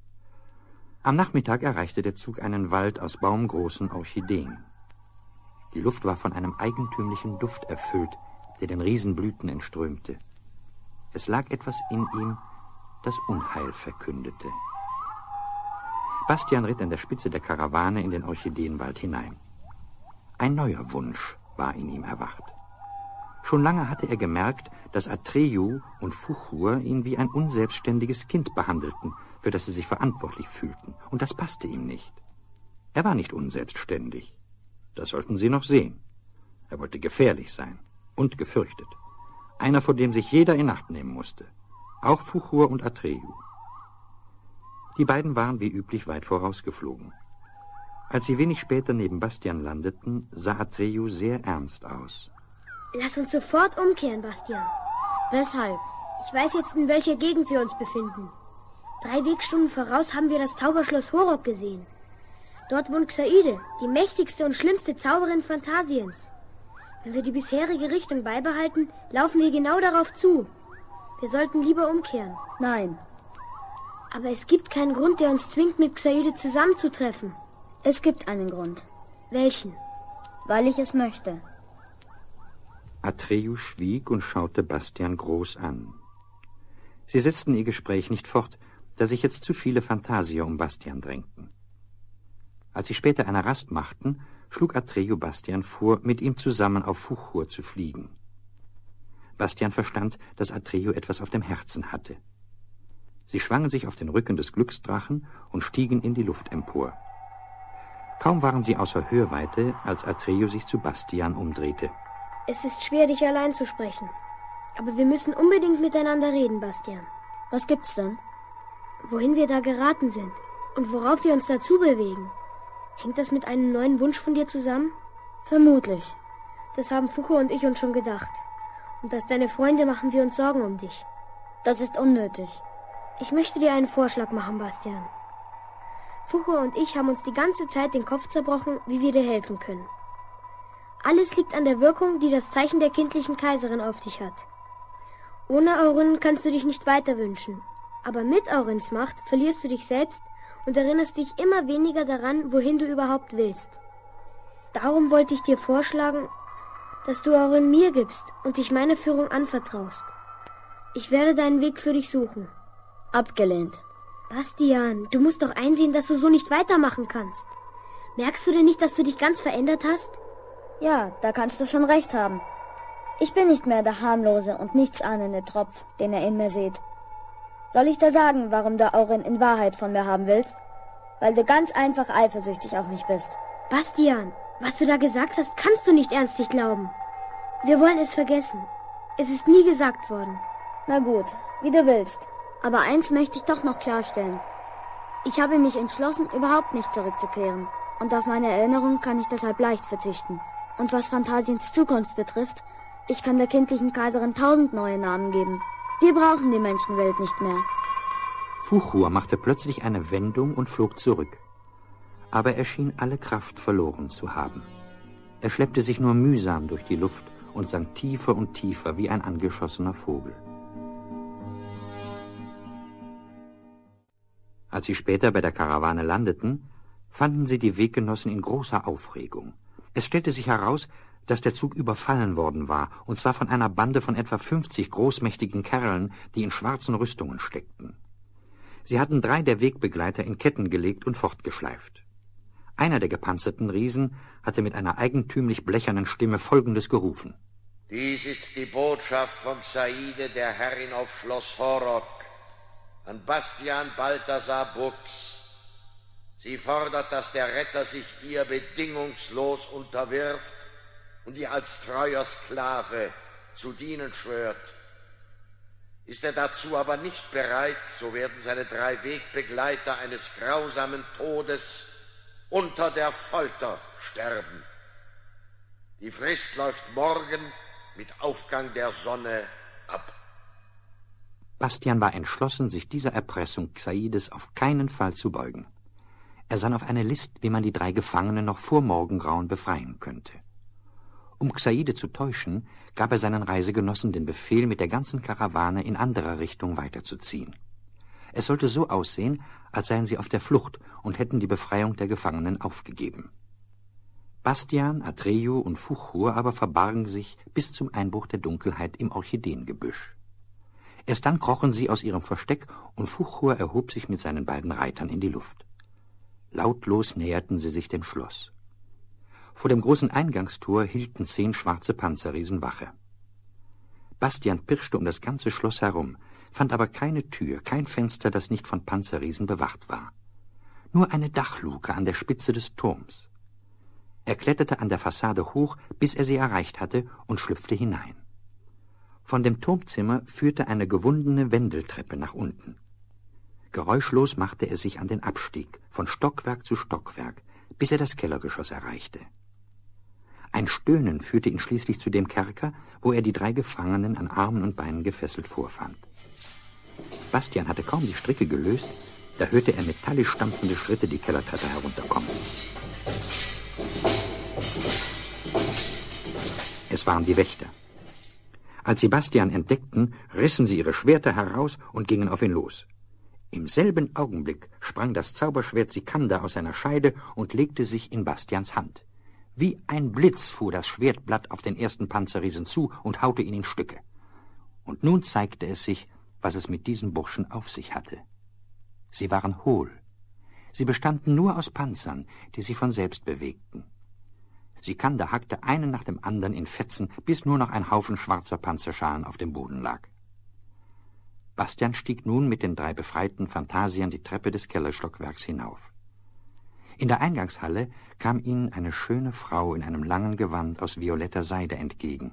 Am Nachmittag erreichte der Zug einen Wald aus baumgroßen Orchideen. Die Luft war von einem eigentümlichen Duft erfüllt, der den Riesenblüten entströmte. Es lag etwas in ihm, das Unheil verkündete. Bastian ritt an der Spitze der Karawane in den Orchideenwald hinein. Ein neuer Wunsch war in ihm erwacht. Schon lange hatte er gemerkt, dass Atreyu und Fuchur ihn wie ein unselbstständiges Kind behandelten, für das sie sich verantwortlich fühlten, und das passte ihm nicht. Er war nicht unselbstständig. Das sollten sie noch sehen. Er wollte gefährlich sein und gefürchtet. Einer, vor dem sich jeder in Acht nehmen musste. Auch Fuchur und Atreyu. Die beiden waren wie üblich weit vorausgeflogen. Als sie wenig später neben Bastian landeten, sah Atreyu sehr ernst aus. Lass uns sofort umkehren, Bastian. Weshalb? Ich weiß jetzt, in welcher Gegend wir uns befinden. Drei Wegstunden voraus haben wir das Zauberschloss Horok gesehen. Dort wohnt Xaide, die mächtigste und schlimmste Zauberin Phantasiens. Wenn wir die bisherige Richtung beibehalten, laufen wir genau darauf zu. Wir sollten lieber umkehren. Nein. Aber es gibt keinen Grund, der uns zwingt, mit Xaide zusammenzutreffen. Es gibt einen Grund. Welchen? Weil ich es möchte. Atreyu schwieg und schaute Bastian groß an. Sie setzten ihr Gespräch nicht fort, da sich jetzt zu viele Phantasier um Bastian drängten. Als sie später eine Rast machten, schlug Atreyu Bastian vor, mit ihm zusammen auf Fuchur zu fliegen. Bastian verstand, dass Atreyu etwas auf dem Herzen hatte. Sie schwangen sich auf den Rücken des Glücksdrachen und stiegen in die Luft empor. Kaum waren sie außer Hörweite, als Atreyu sich zu Bastian umdrehte. Es ist schwer, dich allein zu sprechen. Aber wir müssen unbedingt miteinander reden, Bastian. Was gibt's denn? Wohin wir da geraten sind und worauf wir uns dazu bewegen. Hängt das mit einem neuen Wunsch von dir zusammen? Vermutlich. Das haben Fuchur und ich uns schon gedacht. Und als deine Freunde machen wir uns Sorgen um dich. Das ist unnötig. Ich möchte dir einen Vorschlag machen, Bastian. Fuchur und ich haben uns die ganze Zeit den Kopf zerbrochen, wie wir dir helfen können. Alles liegt an der Wirkung, die das Zeichen der kindlichen Kaiserin auf dich hat. Ohne Aurin kannst du dich nicht weiter wünschen. Aber mit Aurins Macht verlierst du dich selbst und erinnerst dich immer weniger daran, wohin du überhaupt willst. Darum wollte ich dir vorschlagen, dass du Aurin mir gibst und dich meiner Führung anvertraust. Ich werde deinen Weg für dich suchen. Abgelehnt. Bastian, du musst doch einsehen, dass du so nicht weitermachen kannst. Merkst du denn nicht, dass du dich ganz verändert hast? Ja, da kannst du schon recht haben. Ich bin nicht mehr der harmlose und nichtsahnende Tropf, den ihr in mir seht. Soll ich da sagen, warum du Aurin in Wahrheit von mir haben willst? Weil du ganz einfach eifersüchtig auf mich bist. Bastian, was du da gesagt hast, kannst du nicht ernstlich glauben. Wir wollen es vergessen. Es ist nie gesagt worden. Na gut, wie du willst. Aber eins möchte ich doch noch klarstellen. Ich habe mich entschlossen, überhaupt nicht zurückzukehren. Und auf meine Erinnerung kann ich deshalb leicht verzichten. Und was Phantasiens Zukunft betrifft, ich kann der kindlichen Kaiserin tausend neue Namen geben. Wir brauchen die Menschenwelt nicht mehr. Fuchur machte plötzlich eine Wendung und flog zurück. Aber er schien alle Kraft verloren zu haben. Er schleppte sich nur mühsam durch die Luft und sank tiefer und tiefer wie ein angeschossener Vogel. Als sie später bei der Karawane landeten, fanden sie die Weggenossen in großer Aufregung. Es stellte sich heraus, dass der Zug überfallen worden war, und zwar von einer Bande von etwa fünfzig großmächtigen Kerlen, die in schwarzen Rüstungen steckten. Sie hatten drei der Wegbegleiter in Ketten gelegt und fortgeschleift. Einer der gepanzerten Riesen hatte mit einer eigentümlich blechernen Stimme Folgendes gerufen. Dies ist die Botschaft von Xaide, der Herrin auf Schloss Horok, an Bastian Balthasar Brooks. Sie fordert, dass der Retter sich ihr bedingungslos unterwirft und ihr als treuer Sklave zu dienen schwört. Ist er dazu aber nicht bereit, so werden seine drei Wegbegleiter eines grausamen Todes unter der Folter sterben. Die Frist läuft morgen mit Aufgang der Sonne ab. Bastian war entschlossen, sich dieser Erpressung Xaides auf keinen Fall zu beugen. Er sann auf eine List, wie man die drei Gefangenen noch vor Morgengrauen befreien könnte. Um Xaide zu täuschen, gab er seinen Reisegenossen den Befehl, mit der ganzen Karawane in anderer Richtung weiterzuziehen. Es sollte so aussehen, als seien sie auf der Flucht und hätten die Befreiung der Gefangenen aufgegeben. Bastian, Atreyu und Fuchur aber verbargen sich bis zum Einbruch der Dunkelheit im Orchideengebüsch. Erst dann krochen sie aus ihrem Versteck und Fuchur erhob sich mit seinen beiden Reitern in die Luft. Lautlos näherten sie sich dem Schloss. Vor dem großen Eingangstor hielten zehn schwarze Panzerriesen Wache. Bastian pirschte um das ganze Schloss herum, fand aber keine Tür, kein Fenster, das nicht von Panzerriesen bewacht war. Nur eine Dachluke an der Spitze des Turms. Er kletterte an der Fassade hoch, bis er sie erreicht hatte, und schlüpfte hinein. Von dem Turmzimmer führte eine gewundene Wendeltreppe nach unten. Geräuschlos machte er sich an den Abstieg, von Stockwerk zu Stockwerk, bis er das Kellergeschoss erreichte. Ein Stöhnen führte ihn schließlich zu dem Kerker, wo er die drei Gefangenen an Armen und Beinen gefesselt vorfand. Bastian hatte kaum die Stricke gelöst, da hörte er metallisch stampfende Schritte die Kellertreppe herunterkommen. Es waren die Wächter. Als sie Bastian entdeckten, rissen sie ihre Schwerter heraus und gingen auf ihn los. Im selben Augenblick sprang das Zauberschwert Sikander aus seiner Scheide und legte sich in Bastians Hand. Wie ein Blitz fuhr das Schwertblatt auf den ersten Panzerriesen zu und haute ihn in Stücke. Und nun zeigte es sich, was es mit diesen Burschen auf sich hatte. Sie waren hohl. Sie bestanden nur aus Panzern, die sich von selbst bewegten. Sikander hackte einen nach dem anderen in Fetzen, bis nur noch ein Haufen schwarzer Panzerschalen auf dem Boden lag. Bastian stieg nun mit den drei befreiten Phantasiern die Treppe des Kellerstockwerks hinauf. In der Eingangshalle kam ihnen eine schöne Frau in einem langen Gewand aus violetter Seide entgegen.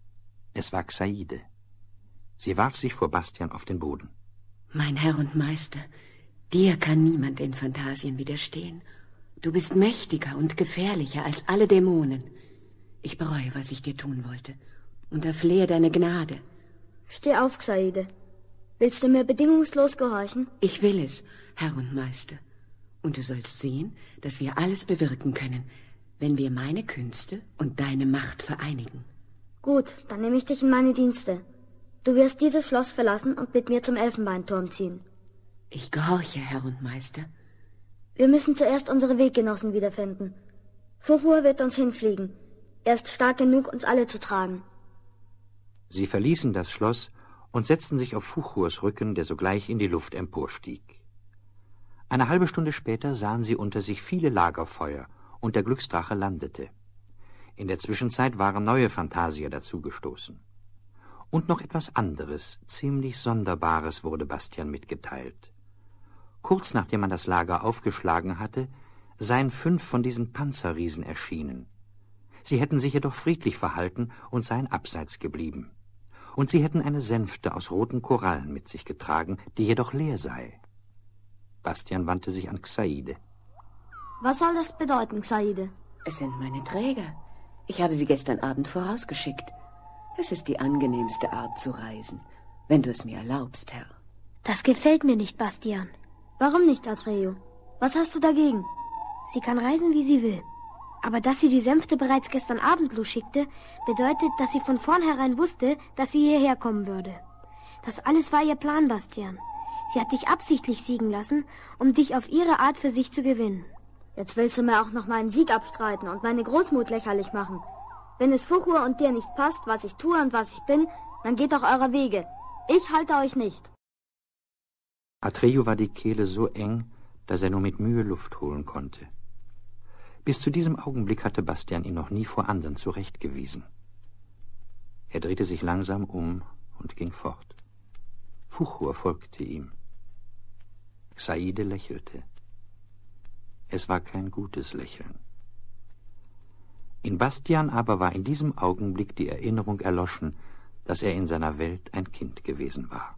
Es war Xaide. Sie warf sich vor Bastian auf den Boden. Mein Herr und Meister, dir kann niemand den Phantasien widerstehen. Du bist mächtiger und gefährlicher als alle Dämonen. Ich bereue, was ich dir tun wollte, und erflehe deine Gnade. Steh auf, Xaide. Willst du mir bedingungslos gehorchen? Ich will es, Herr und Meister. Und du sollst sehen, dass wir alles bewirken können, wenn wir meine Künste und deine Macht vereinigen. Gut, dann nehme ich dich in meine Dienste. Du wirst dieses Schloss verlassen und mit mir zum Elfenbeinturm ziehen. Ich gehorche, Herr und Meister. Wir müssen zuerst unsere Weggenossen wiederfinden. Fuchur wird uns hinfliegen. Er ist stark genug, uns alle zu tragen. Sie verließen das Schloss und setzten sich auf Fuchurs Rücken, der sogleich in die Luft emporstieg. Eine halbe Stunde später sahen sie unter sich viele Lagerfeuer, und der Glücksdrache landete. In der Zwischenzeit waren neue Phantasier dazugestoßen. Und noch etwas anderes, ziemlich Sonderbares wurde Bastian mitgeteilt. Kurz nachdem man das Lager aufgeschlagen hatte, seien fünf von diesen Panzerriesen erschienen. Sie hätten sich jedoch friedlich verhalten und seien abseits geblieben. Und sie hätten eine Sänfte aus roten Korallen mit sich getragen, die jedoch leer sei. Bastian wandte sich an Xaide. Was soll das bedeuten, Xaide? Es sind meine Träger. Ich habe sie gestern Abend vorausgeschickt. Es ist die angenehmste Art zu reisen, wenn du es mir erlaubst, Herr. Das gefällt mir nicht, Bastian. Warum nicht, Atreyu? Was hast du dagegen? Sie kann reisen, wie sie will. Aber dass sie die Sänfte bereits gestern Abend losschickte, bedeutet, dass sie von vornherein wusste, dass sie hierher kommen würde. Das alles war ihr Plan, Bastian. Sie hat dich absichtlich siegen lassen, um dich auf ihre Art für sich zu gewinnen. Jetzt willst du mir auch noch meinen Sieg abstreiten und meine Großmut lächerlich machen. Wenn es Fuchur und dir nicht passt, was ich tue und was ich bin, dann geht doch eurer Wege. Ich halte euch nicht. Atreyu war die Kehle so eng, dass er nur mit Mühe Luft holen konnte. Bis zu diesem Augenblick hatte Bastian ihn noch nie vor anderen zurechtgewiesen. Er drehte sich langsam um und ging fort. Fuchur folgte ihm. Saide lächelte. Es war kein gutes Lächeln. In Bastian aber war in diesem Augenblick die Erinnerung erloschen, dass er in seiner Welt ein Kind gewesen war.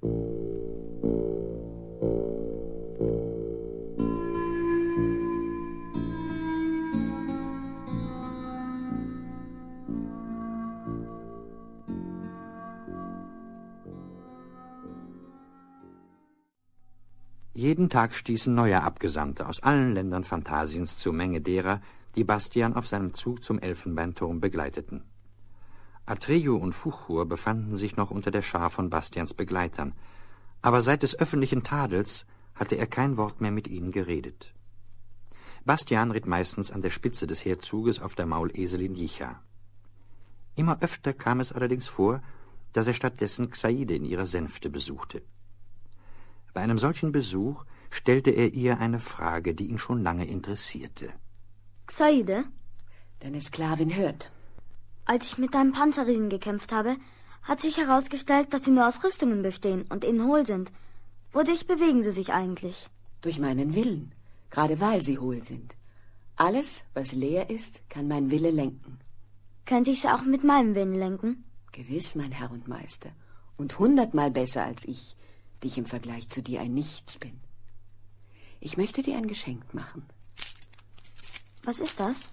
Jeden Tag stießen neue Abgesandte aus allen Ländern Phantasiens zur Menge derer, die Bastian auf seinem Zug zum Elfenbeinturm begleiteten. Atreyu und Fuchur befanden sich noch unter der Schar von Bastians Begleitern, aber seit des öffentlichen Tadels hatte er kein Wort mehr mit ihnen geredet. Bastian ritt meistens an der Spitze des Heerzuges auf der Mauleselin Jicha. Immer öfter kam es allerdings vor, dass er stattdessen Xaide in ihrer Sänfte besuchte. Bei einem solchen Besuch stellte er ihr eine Frage, die ihn schon lange interessierte. Xaide? Deine Sklavin hört. Als ich mit deinem Panzerriesen gekämpft habe, hat sich herausgestellt, dass sie nur aus Rüstungen bestehen und innen hohl sind. Wodurch bewegen sie sich eigentlich? Durch meinen Willen, gerade weil sie hohl sind. Alles, was leer ist, kann mein Wille lenken. Könnte ich sie auch mit meinem Willen lenken? Gewiss, mein Herr und Meister. Und hundertmal besser als ich, die ich im Vergleich zu dir ein Nichts bin. Ich möchte dir ein Geschenk machen. Was ist das?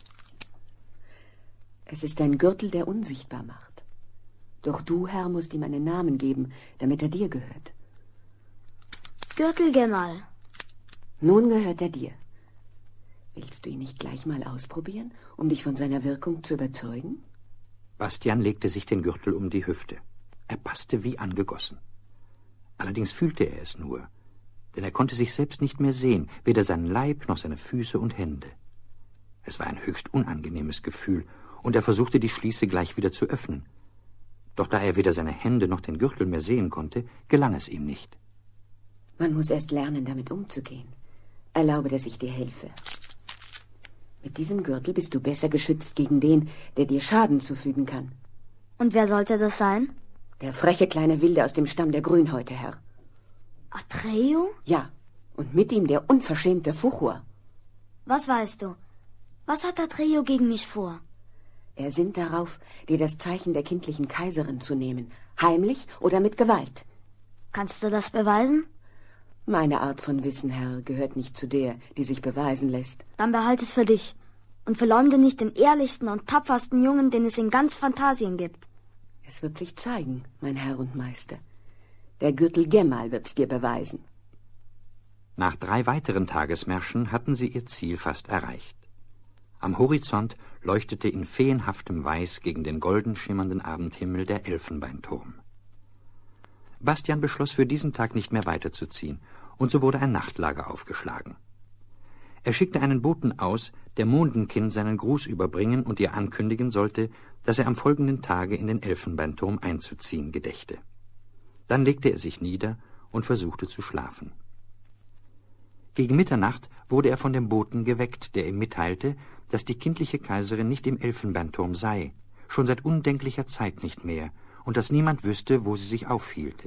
Es ist ein Gürtel, der unsichtbar macht. Doch du, Herr, musst ihm einen Namen geben, damit er dir gehört. Gürtel Gemal. Nun gehört er dir. Willst du ihn nicht gleich mal ausprobieren, um dich von seiner Wirkung zu überzeugen? Bastian legte sich den Gürtel um die Hüfte. Er passte wie angegossen. Allerdings fühlte er es nur, denn er konnte sich selbst nicht mehr sehen, weder seinen Leib noch seine Füße und Hände. Es war ein höchst unangenehmes Gefühl, und er versuchte, die Schließe gleich wieder zu öffnen. Doch da er weder seine Hände noch den Gürtel mehr sehen konnte, gelang es ihm nicht. Man muss erst lernen, damit umzugehen. Erlaube, dass ich dir helfe. Mit diesem Gürtel bist du besser geschützt gegen den, der dir Schaden zufügen kann. Und wer sollte das sein? Der freche kleine Wilde aus dem Stamm der Grünhäute, Herr. Atreyu? Ja, und mit ihm der unverschämte Fuchur. Was weißt du? Was hat Atreyu gegen mich vor? Er sinnt darauf, dir das Zeichen der kindlichen Kaiserin zu nehmen, heimlich oder mit Gewalt. Kannst du das beweisen? Meine Art von Wissen, Herr, gehört nicht zu der, die sich beweisen lässt. Dann behalt es für dich und verleumde nicht den ehrlichsten und tapfersten Jungen, den es in ganz Phantasien gibt. Es wird sich zeigen, mein Herr und Meister. Der Gürtel Gemal wird's dir beweisen. Nach drei weiteren Tagesmärschen hatten sie ihr Ziel fast erreicht. Am Horizont leuchtete in feenhaftem Weiß gegen den golden schimmernden Abendhimmel der Elfenbeinturm. Bastian beschloss, für diesen Tag nicht mehr weiterzuziehen, und so wurde ein Nachtlager aufgeschlagen. Er schickte einen Boten aus, der Mondenkind seinen Gruß überbringen und ihr ankündigen sollte, dass er am folgenden Tage in den Elfenbeinturm einzuziehen gedächte. Dann legte er sich nieder und versuchte zu schlafen. Gegen Mitternacht wurde er von dem Boten geweckt, der ihm mitteilte, dass die kindliche Kaiserin nicht im Elfenbeinturm sei, schon seit undenklicher Zeit nicht mehr, und dass niemand wüsste, wo sie sich aufhielte.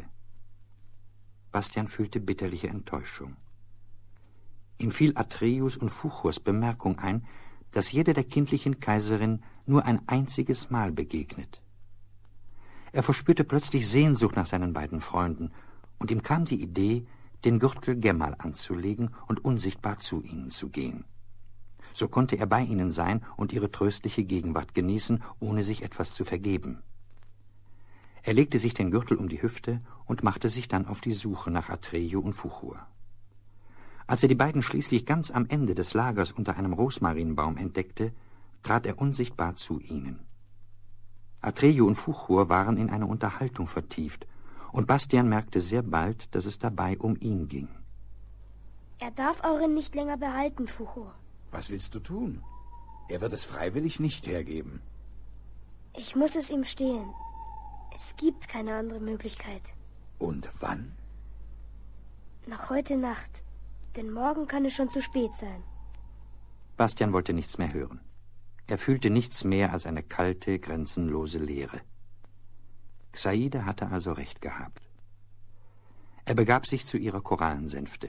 Bastian fühlte bitterliche Enttäuschung. Ihm fiel Atreyus und Fuchurs Bemerkung ein, dass jeder der kindlichen Kaiserin nur ein einziges Mal begegnet. Er verspürte plötzlich Sehnsucht nach seinen beiden Freunden, und ihm kam die Idee, den Gürtel Gemal anzulegen und unsichtbar zu ihnen zu gehen. So konnte er bei ihnen sein und ihre tröstliche Gegenwart genießen, ohne sich etwas zu vergeben. Er legte sich den Gürtel um die Hüfte und machte sich dann auf die Suche nach Atreyu und Fuchur. Als er die beiden schließlich ganz am Ende des Lagers unter einem Rosmarinbaum entdeckte, trat er unsichtbar zu ihnen. Atreyu und Fuchur waren in eine Unterhaltung vertieft, und Bastian merkte sehr bald, dass es dabei um ihn ging. Er darf euren nicht länger behalten, Fuchur. Was willst du tun? Er wird es freiwillig nicht hergeben. Ich muss es ihm stehlen. Es gibt keine andere Möglichkeit. Und wann? Noch heute Nacht, denn morgen kann es schon zu spät sein. Bastian wollte nichts mehr hören. Er fühlte nichts mehr als eine kalte, grenzenlose Leere. Xaide hatte also recht gehabt. Er begab sich zu ihrer Korallensänfte.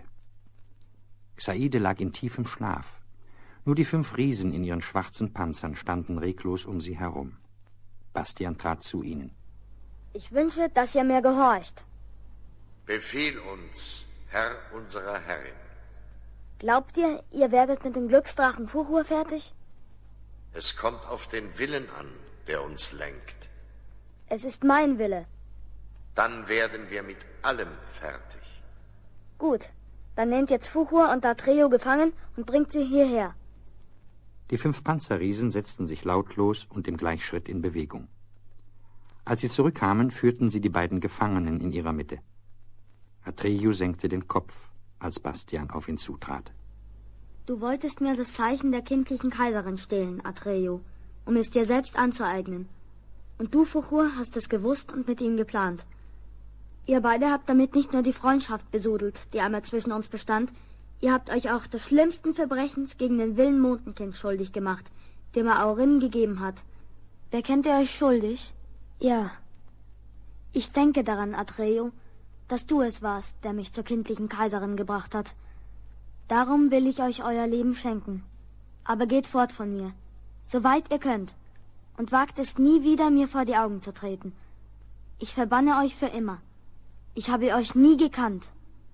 Xaide lag in tiefem Schlaf. Nur die fünf Riesen in ihren schwarzen Panzern standen reglos um sie herum. Bastian trat zu ihnen. Ich wünsche, dass ihr mir gehorcht. Befiehl uns, Herr unserer Herrin. Glaubt ihr, ihr werdet mit dem Glücksdrachen Fuchur fertig? Es kommt auf den Willen an, der uns lenkt. Es ist mein Wille. Dann werden wir mit allem fertig. Gut, dann nehmt jetzt Fuchur und Atreo gefangen und bringt sie hierher. Die fünf Panzerriesen setzten sich lautlos und im Gleichschritt in Bewegung. Als sie zurückkamen, führten sie die beiden Gefangenen in ihrer Mitte. Atreo senkte den Kopf, als Bastian auf ihn zutrat. Du wolltest mir das Zeichen der kindlichen Kaiserin stehlen, Atreo, um es dir selbst anzueignen. Und du, Fuchur, hast es gewusst und mit ihm geplant. Ihr beide habt damit nicht nur die Freundschaft besudelt, die einmal zwischen uns bestand, ihr habt euch auch des schlimmsten Verbrechens gegen den Willen Mondenkind schuldig gemacht, dem er Aurin gegeben hat. Bekennt ihr euch schuldig? Ja. Ich denke daran, Atreo, dass du es warst, der mich zur kindlichen Kaiserin gebracht hat. Darum will ich euch euer Leben schenken. Aber geht fort von mir, soweit ihr könnt, und wagt es nie wieder, mir vor die Augen zu treten. Ich verbanne euch für immer. Ich habe euch nie gekannt.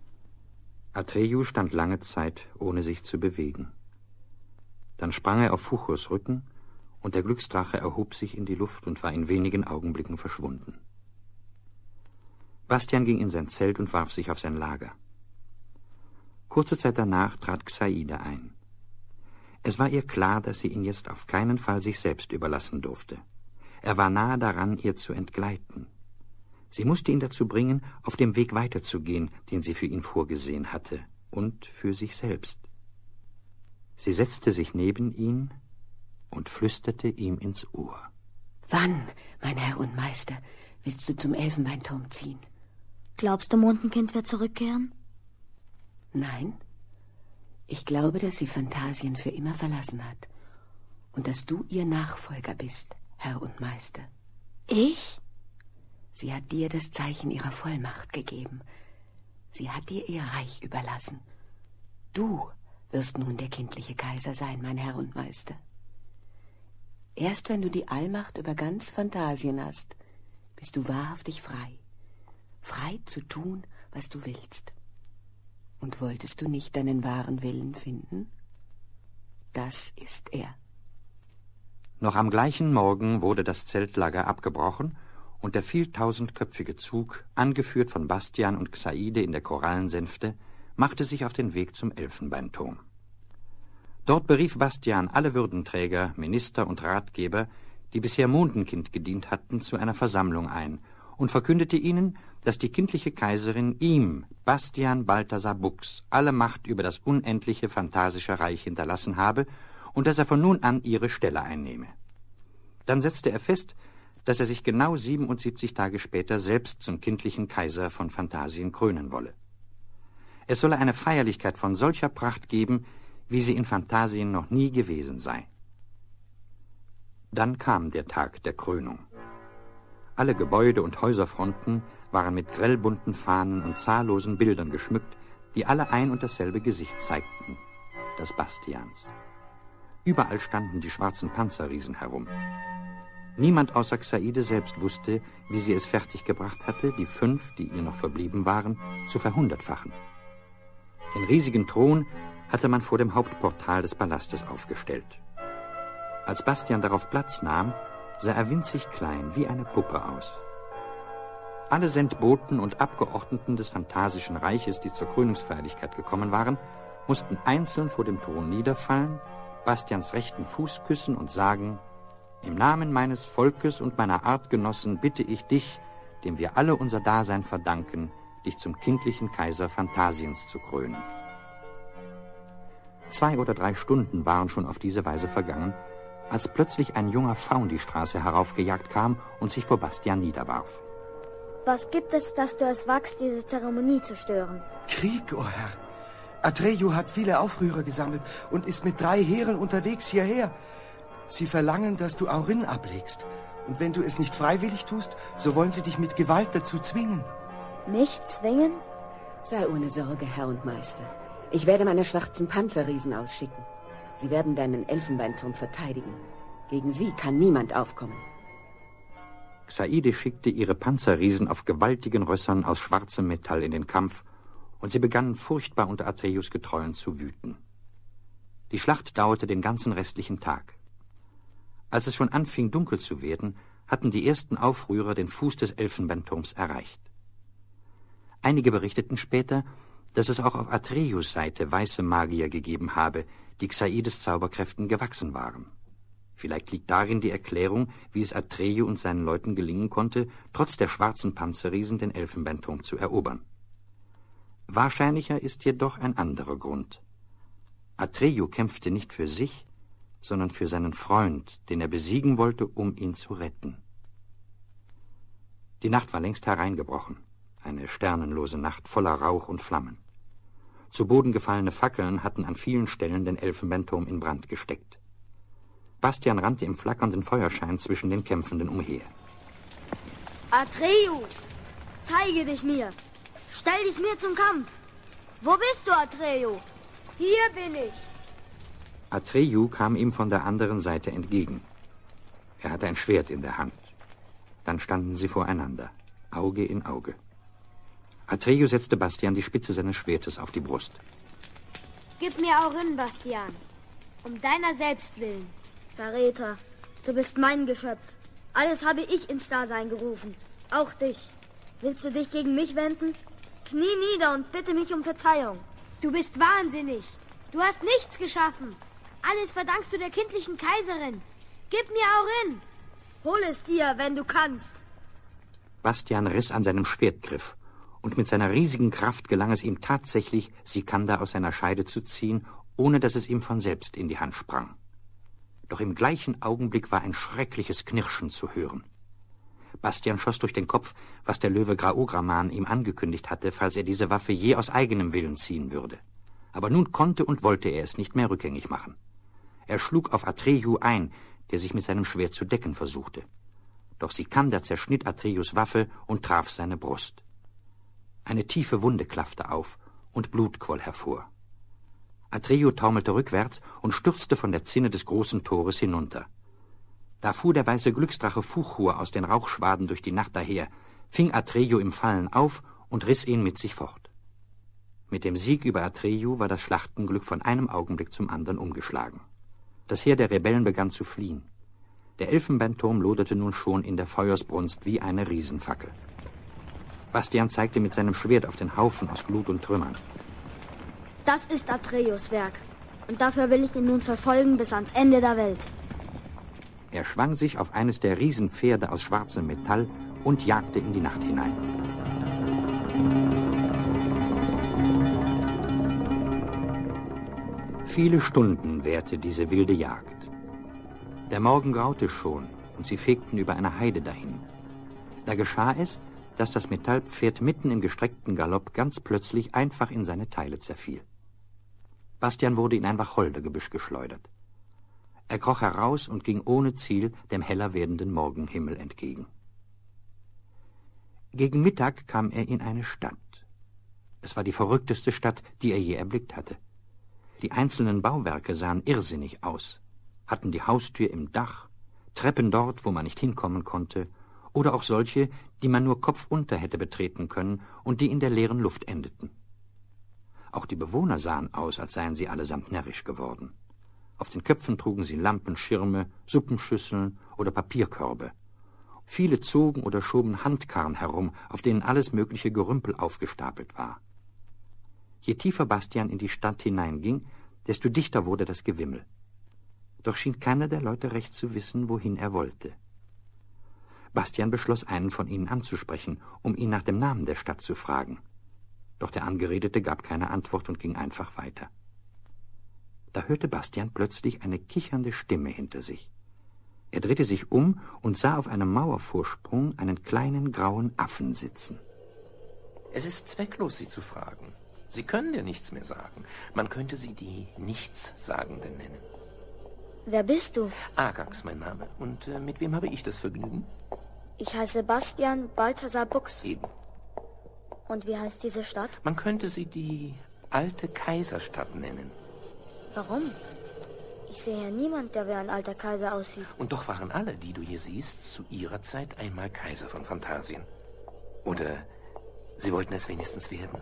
Atreo stand lange Zeit, ohne sich zu bewegen. Dann sprang er auf Fuchurs Rücken, und der Glücksdrache erhob sich in die Luft und war in wenigen Augenblicken verschwunden. Bastian ging in sein Zelt und warf sich auf sein Lager. Kurze Zeit danach trat Xaide ein. Es war ihr klar, dass sie ihn jetzt auf keinen Fall sich selbst überlassen durfte. Er war nahe daran, ihr zu entgleiten. Sie musste ihn dazu bringen, auf dem Weg weiterzugehen, den sie für ihn vorgesehen hatte, und für sich selbst. Sie setzte sich neben ihn und flüsterte ihm ins Ohr. Wann, mein Herr und Meister, willst du zum Elfenbeinturm ziehen? Glaubst du, Mondenkind wird zurückkehren? Nein. Ich glaube, dass sie Phantasien für immer verlassen hat und dass du ihr Nachfolger bist, Herr und Meister. Ich? Sie hat dir das Zeichen ihrer Vollmacht gegeben. Sie hat dir ihr Reich überlassen. Du wirst nun der kindliche Kaiser sein, mein Herr und Meister. Erst wenn du die Allmacht über ganz Phantasien hast, bist du wahrhaftig frei. Frei zu tun, was du willst. Und wolltest du nicht deinen wahren Willen finden? Das ist er. Noch am gleichen Morgen wurde das Zeltlager abgebrochen und der vieltausendköpfige Zug, angeführt von Bastian und Xaide in der Korallensänfte, machte sich auf den Weg zum Elfenbeinturm. Dort berief Bastian alle Würdenträger, Minister und Ratgeber, die bisher Mondenkind gedient hatten, zu einer Versammlung ein und verkündete ihnen, dass die kindliche Kaiserin ihm, Bastian Balthasar Bux, alle Macht über das unendliche phantasische Reich hinterlassen habe und dass er von nun an ihre Stelle einnehme. Dann setzte er fest, dass er sich genau siebenundsiebzig Tage später selbst zum kindlichen Kaiser von Phantasien krönen wolle. Es solle eine Feierlichkeit von solcher Pracht geben, wie sie in Phantasien noch nie gewesen sei. Dann kam der Tag der Krönung. Alle Gebäude und Häuserfronten waren mit grellbunten Fahnen und zahllosen Bildern geschmückt, die alle ein und dasselbe Gesicht zeigten, das Bastians. Überall standen die schwarzen Panzerriesen herum. Niemand außer Xaide selbst wusste, wie sie es fertiggebracht hatte, die fünf, die ihr noch verblieben waren, zu verhundertfachen. Den riesigen Thron hatte man vor dem Hauptportal des Palastes aufgestellt. Als Bastian darauf Platz nahm, sah er winzig klein, wie eine Puppe aus. Alle Sendboten und Abgeordneten des phantasischen Reiches, die zur Krönungsfeierlichkeit gekommen waren, mussten einzeln vor dem Thron niederfallen, Bastians rechten Fuß küssen und sagen: Im Namen meines Volkes und meiner Artgenossen bitte ich dich, dem wir alle unser Dasein verdanken, dich zum kindlichen Kaiser Phantasiens zu krönen. Zwei oder drei Stunden waren schon auf diese Weise vergangen, als plötzlich ein junger Faun die Straße heraufgejagt kam und sich vor Bastian niederwarf. Was gibt es, dass du es wagst, diese Zeremonie zu stören? Krieg, o Herr. Atreyu hat viele Aufrührer gesammelt und ist mit drei Heeren unterwegs hierher. Sie verlangen, dass du Aurin ablegst. Und wenn du es nicht freiwillig tust, so wollen sie dich mit Gewalt dazu zwingen. Mich zwingen? Sei ohne Sorge, Herr und Meister. Ich werde meine schwarzen Panzerriesen ausschicken. Sie werden deinen Elfenbeinturm verteidigen. Gegen sie kann niemand aufkommen. Saide schickte ihre Panzerriesen auf gewaltigen Rössern aus schwarzem Metall in den Kampf, und sie begannen furchtbar unter Atreyus Getreuen zu wüten. Die Schlacht dauerte den ganzen restlichen Tag. Als es schon anfing, dunkel zu werden, hatten die ersten Aufrührer den Fuß des Elfenbeinturms erreicht. Einige berichteten später, dass es auch auf Atreyus Seite weiße Magier gegeben habe, die Xaides Zauberkräften gewachsen waren. Vielleicht liegt darin die Erklärung, wie es Atreyu und seinen Leuten gelingen konnte, trotz der schwarzen Panzerriesen den Elfenbeinturm zu erobern. Wahrscheinlicher ist jedoch ein anderer Grund. Atreyu kämpfte nicht für sich, sondern für seinen Freund, den er besiegen wollte, um ihn zu retten. Die Nacht war längst hereingebrochen, eine sternenlose Nacht voller Rauch und Flammen. Zu Boden gefallene Fackeln hatten an vielen Stellen den Elfenbeinturm in Brand gesteckt. Bastian rannte im flackernden Feuerschein zwischen den Kämpfenden umher. Atreyu, zeige dich mir! Stell dich mir zum Kampf! Wo bist du, Atreyu? Hier bin ich! Atreyu kam ihm von der anderen Seite entgegen. Er hatte ein Schwert in der Hand. Dann standen sie voreinander, Auge in Auge. Atreyu setzte Bastian die Spitze seines Schwertes auf die Brust. Gib mir Aurin, Bastian. Um deiner selbst willen. Verräter, du bist mein Geschöpf. Alles habe ich ins Dasein gerufen. Auch dich. Willst du dich gegen mich wenden? Knie nieder und bitte mich um Verzeihung. Du bist wahnsinnig. Du hast nichts geschaffen. Alles verdankst du der kindlichen Kaiserin. Gib mir Aurin. Hol es dir, wenn du kannst. Bastian riss an seinem Schwertgriff, und mit seiner riesigen Kraft gelang es ihm tatsächlich, Sikanda aus seiner Scheide zu ziehen, ohne dass es ihm von selbst in die Hand sprang. Doch im gleichen Augenblick war ein schreckliches Knirschen zu hören. Bastian schoss durch den Kopf, was der Löwe Graograman ihm angekündigt hatte, falls er diese Waffe je aus eigenem Willen ziehen würde. Aber nun konnte und wollte er es nicht mehr rückgängig machen. Er schlug auf Atreyu ein, der sich mit seinem Schwert zu decken versuchte. Doch Sikanda zerschnitt Atreyus Waffe und traf seine Brust. Eine tiefe Wunde klaffte auf und Blut quoll hervor. Atreyu taumelte rückwärts und stürzte von der Zinne des großen Tores hinunter. Da fuhr der weiße Glücksdrache Fuchur aus den Rauchschwaden durch die Nacht daher, fing Atreyu im Fallen auf und riss ihn mit sich fort. Mit dem Sieg über Atreyu war das Schlachtenglück von einem Augenblick zum anderen umgeschlagen. Das Heer der Rebellen begann zu fliehen. Der Elfenbeinturm loderte nun schon in der Feuersbrunst wie eine Riesenfackel. Bastian zeigte mit seinem Schwert auf den Haufen aus Glut und Trümmern. Das ist Atreyus Werk. Und dafür will ich ihn nun verfolgen bis ans Ende der Welt. Er schwang sich auf eines der Riesenpferde aus schwarzem Metall und jagte in die Nacht hinein. Viele Stunden währte diese wilde Jagd. Der Morgen graute schon und sie fegten über eine Heide dahin. Da geschah es, dass das Metallpferd mitten im gestreckten Galopp ganz plötzlich einfach in seine Teile zerfiel. Bastian wurde in ein Wacholdergebüsch geschleudert. Er kroch heraus und ging ohne Ziel dem heller werdenden Morgenhimmel entgegen. Gegen Mittag kam er in eine Stadt. Es war die verrückteste Stadt, die er je erblickt hatte. Die einzelnen Bauwerke sahen irrsinnig aus, hatten die Haustür im Dach, Treppen dort, wo man nicht hinkommen konnte, oder auch solche, die man nur kopfunter hätte betreten können und die in der leeren Luft endeten. Auch die Bewohner sahen aus, als seien sie allesamt närrisch geworden. Auf den Köpfen trugen sie Lampenschirme, Suppenschüsseln oder Papierkörbe. Viele zogen oder schoben Handkarren herum, auf denen alles mögliche Gerümpel aufgestapelt war. Je tiefer Bastian in die Stadt hineinging, desto dichter wurde das Gewimmel. Doch schien keiner der Leute recht zu wissen, wohin er wollte. Bastian beschloss, einen von ihnen anzusprechen, um ihn nach dem Namen der Stadt zu fragen. Doch der Angeredete gab keine Antwort und ging einfach weiter. Da hörte Bastian plötzlich eine kichernde Stimme hinter sich. Er drehte sich um und sah auf einem Mauervorsprung einen kleinen grauen Affen sitzen. Es ist zwecklos, Sie zu fragen. Sie können dir nichts mehr sagen. Man könnte sie die Nichtssagenden nennen. Wer bist du? Agax, mein Name. Und äh, mit wem habe ich das Vergnügen? Ich heiße Bastian Balthasar Bux. Eben. Und wie heißt diese Stadt? Man könnte sie die alte Kaiserstadt nennen. Warum? Ich sehe hier niemand, der wie ein alter Kaiser aussieht. Und doch waren alle, die du hier siehst, zu ihrer Zeit einmal Kaiser von Phantasien. Oder sie wollten es wenigstens werden.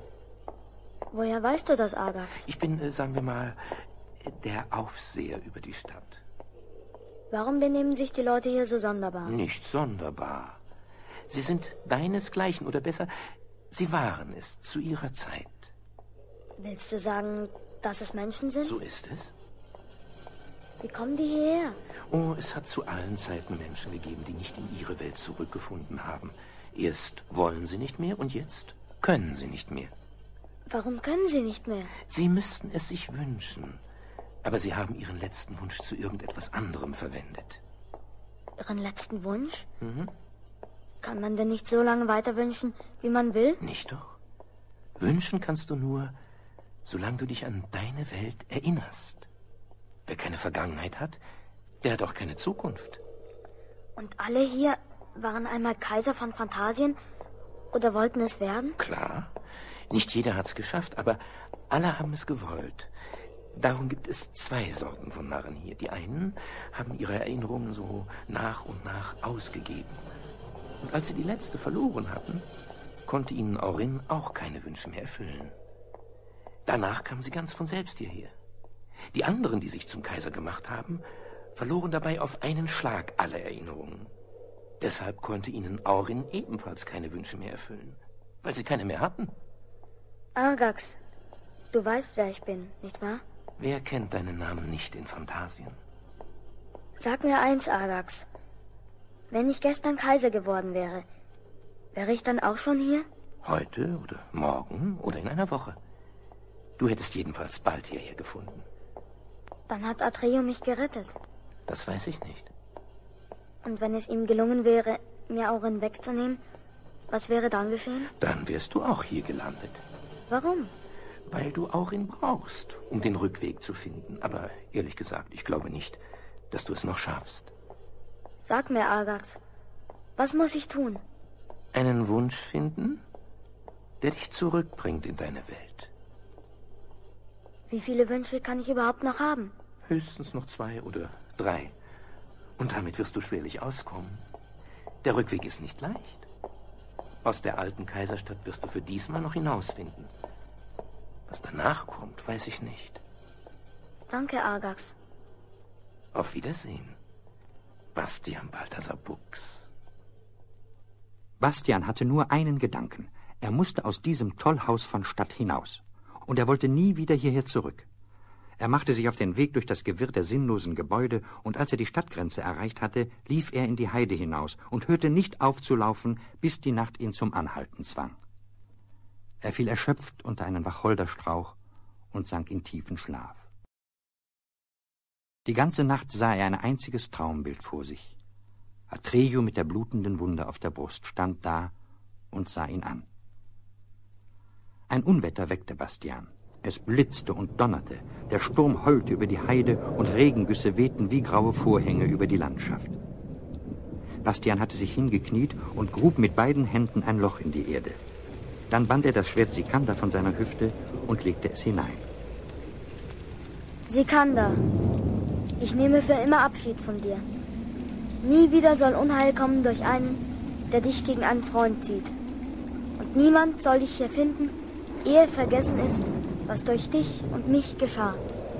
Woher weißt du das, Agax? Ich bin, äh, sagen wir mal, der Aufseher über die Stadt. Warum benehmen sich die Leute hier so sonderbar? Nicht sonderbar. Sie sind deinesgleichen, oder besser, sie waren es zu ihrer Zeit. Willst du sagen, dass es Menschen sind? So ist es. Wie kommen die hierher? Oh, es hat zu allen Zeiten Menschen gegeben, die nicht in ihre Welt zurückgefunden haben. Erst wollen sie nicht mehr und jetzt können sie nicht mehr. Warum können sie nicht mehr? Sie müssten es sich wünschen. Aber sie haben ihren letzten Wunsch zu irgendetwas anderem verwendet. Ihren letzten Wunsch? Mhm. Kann man denn nicht so lange weiter wünschen, wie man will? Nicht doch. Wünschen kannst du nur, solange du dich an deine Welt erinnerst. Wer keine Vergangenheit hat, der hat auch keine Zukunft. Und alle hier waren einmal Kaiser von Phantasien oder wollten es werden? Klar. Nicht jeder hat's geschafft, aber alle haben es gewollt. Darum gibt es zwei Sorten von Narren hier. Die einen haben ihre Erinnerungen so nach und nach ausgegeben. Und als sie die letzte verloren hatten, konnte ihnen Orin auch keine Wünsche mehr erfüllen. Danach kamen sie ganz von selbst hierher. Die anderen, die sich zum Kaiser gemacht haben, verloren dabei auf einen Schlag alle Erinnerungen. Deshalb konnte ihnen Orin ebenfalls keine Wünsche mehr erfüllen, weil sie keine mehr hatten. Agax, du weißt, wer ich bin, nicht wahr? Wer kennt deinen Namen nicht in Phantasien? Sag mir eins, Agax. Wenn ich gestern Kaiser geworden wäre, wäre ich dann auch schon hier? Heute oder morgen oder in einer Woche. Du hättest jedenfalls bald hierher gefunden. Dann hat Atreo mich gerettet. Das weiß ich nicht. Und wenn es ihm gelungen wäre, mir Orin wegzunehmen, was wäre dann geschehen? Dann wärst du auch hier gelandet. Warum? Weil du Orin brauchst, um den Rückweg zu finden. Aber ehrlich gesagt, ich glaube nicht, dass du es noch schaffst. Sag mir, Agax, was muss ich tun? Einen Wunsch finden, der dich zurückbringt in deine Welt. Wie viele Wünsche kann ich überhaupt noch haben? Höchstens noch zwei oder drei. Und damit wirst du schwerlich auskommen. Der Rückweg ist nicht leicht. Aus der alten Kaiserstadt wirst du für diesmal noch hinausfinden. Was danach kommt, weiß ich nicht. Danke, Agax. Auf Wiedersehen, Bastian Balthasar Bux. Bastian hatte nur einen Gedanken. Er musste aus diesem Tollhaus von Stadt hinaus. Und er wollte nie wieder hierher zurück. Er machte sich auf den Weg durch das Gewirr der sinnlosen Gebäude, und als er die Stadtgrenze erreicht hatte, lief er in die Heide hinaus und hörte nicht auf zu laufen, bis die Nacht ihn zum Anhalten zwang. Er fiel erschöpft unter einen Wacholderstrauch und sank in tiefen Schlaf. Die ganze Nacht sah er ein einziges Traumbild vor sich. Atreo mit der blutenden Wunde auf der Brust stand da und sah ihn an. Ein Unwetter weckte Bastian. Es blitzte und donnerte, der Sturm heulte über die Heide und Regengüsse wehten wie graue Vorhänge über die Landschaft. Bastian hatte sich hingekniet und grub mit beiden Händen ein Loch in die Erde. Dann band er das Schwert Sikander von seiner Hüfte und legte es hinein. Sikander, ich nehme für immer Abschied von dir. Nie wieder soll Unheil kommen durch einen, der dich gegen einen Freund zieht. Und niemand soll dich hier finden, ehe vergessen ist, was durch dich und mich geschah.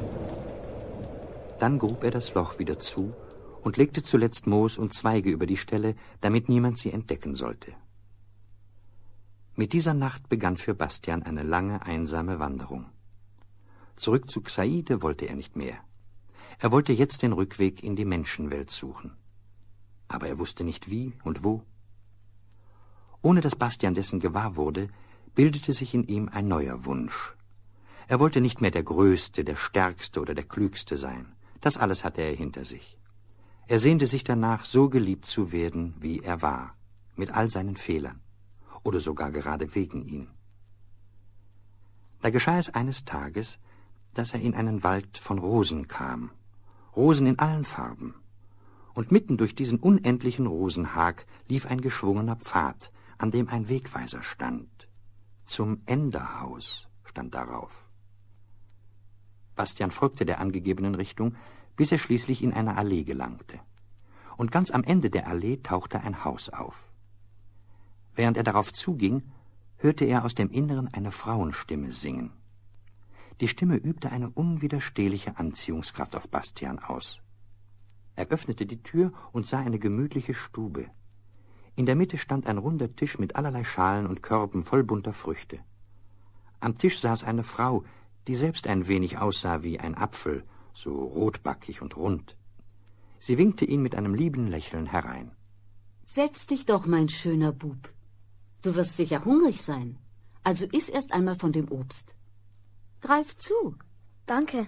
Dann grub er das Loch wieder zu und legte zuletzt Moos und Zweige über die Stelle, damit niemand sie entdecken sollte. Mit dieser Nacht begann für Bastian eine lange, einsame Wanderung. Zurück zu Xaide wollte er nicht mehr. Er wollte jetzt den Rückweg in die Menschenwelt suchen. Aber er wusste nicht wie und wo. Ohne dass Bastian dessen gewahr wurde, bildete sich in ihm ein neuer Wunsch. Er wollte nicht mehr der Größte, der Stärkste oder der Klügste sein. Das alles hatte er hinter sich. Er sehnte sich danach, so geliebt zu werden, wie er war, mit all seinen Fehlern oder sogar gerade wegen ihm. Da geschah es eines Tages, dass er in einen Wald von Rosen kam, Rosen in allen Farben. Und mitten durch diesen unendlichen Rosenhag lief ein geschwungener Pfad, an dem ein Wegweiser stand. Zum Enderhaus stand darauf. Bastian folgte der angegebenen Richtung, bis er schließlich in eine Allee gelangte. Und ganz am Ende der Allee tauchte ein Haus auf. Während er darauf zuging, hörte er aus dem Inneren eine Frauenstimme singen. Die Stimme übte eine unwiderstehliche Anziehungskraft auf Bastian aus. Er öffnete die Tür und sah eine gemütliche Stube. In der Mitte stand ein runder Tisch mit allerlei Schalen und Körben voll bunter Früchte. Am Tisch saß eine Frau, die selbst ein wenig aussah wie ein Apfel, so rotbackig und rund. Sie winkte ihn mit einem lieben Lächeln herein. »Setz dich doch, mein schöner Bub. Du wirst sicher hungrig sein. Also iss erst einmal von dem Obst. Greif zu.« »Danke.«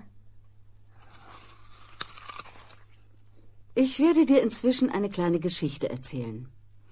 »Ich werde dir inzwischen eine kleine Geschichte erzählen.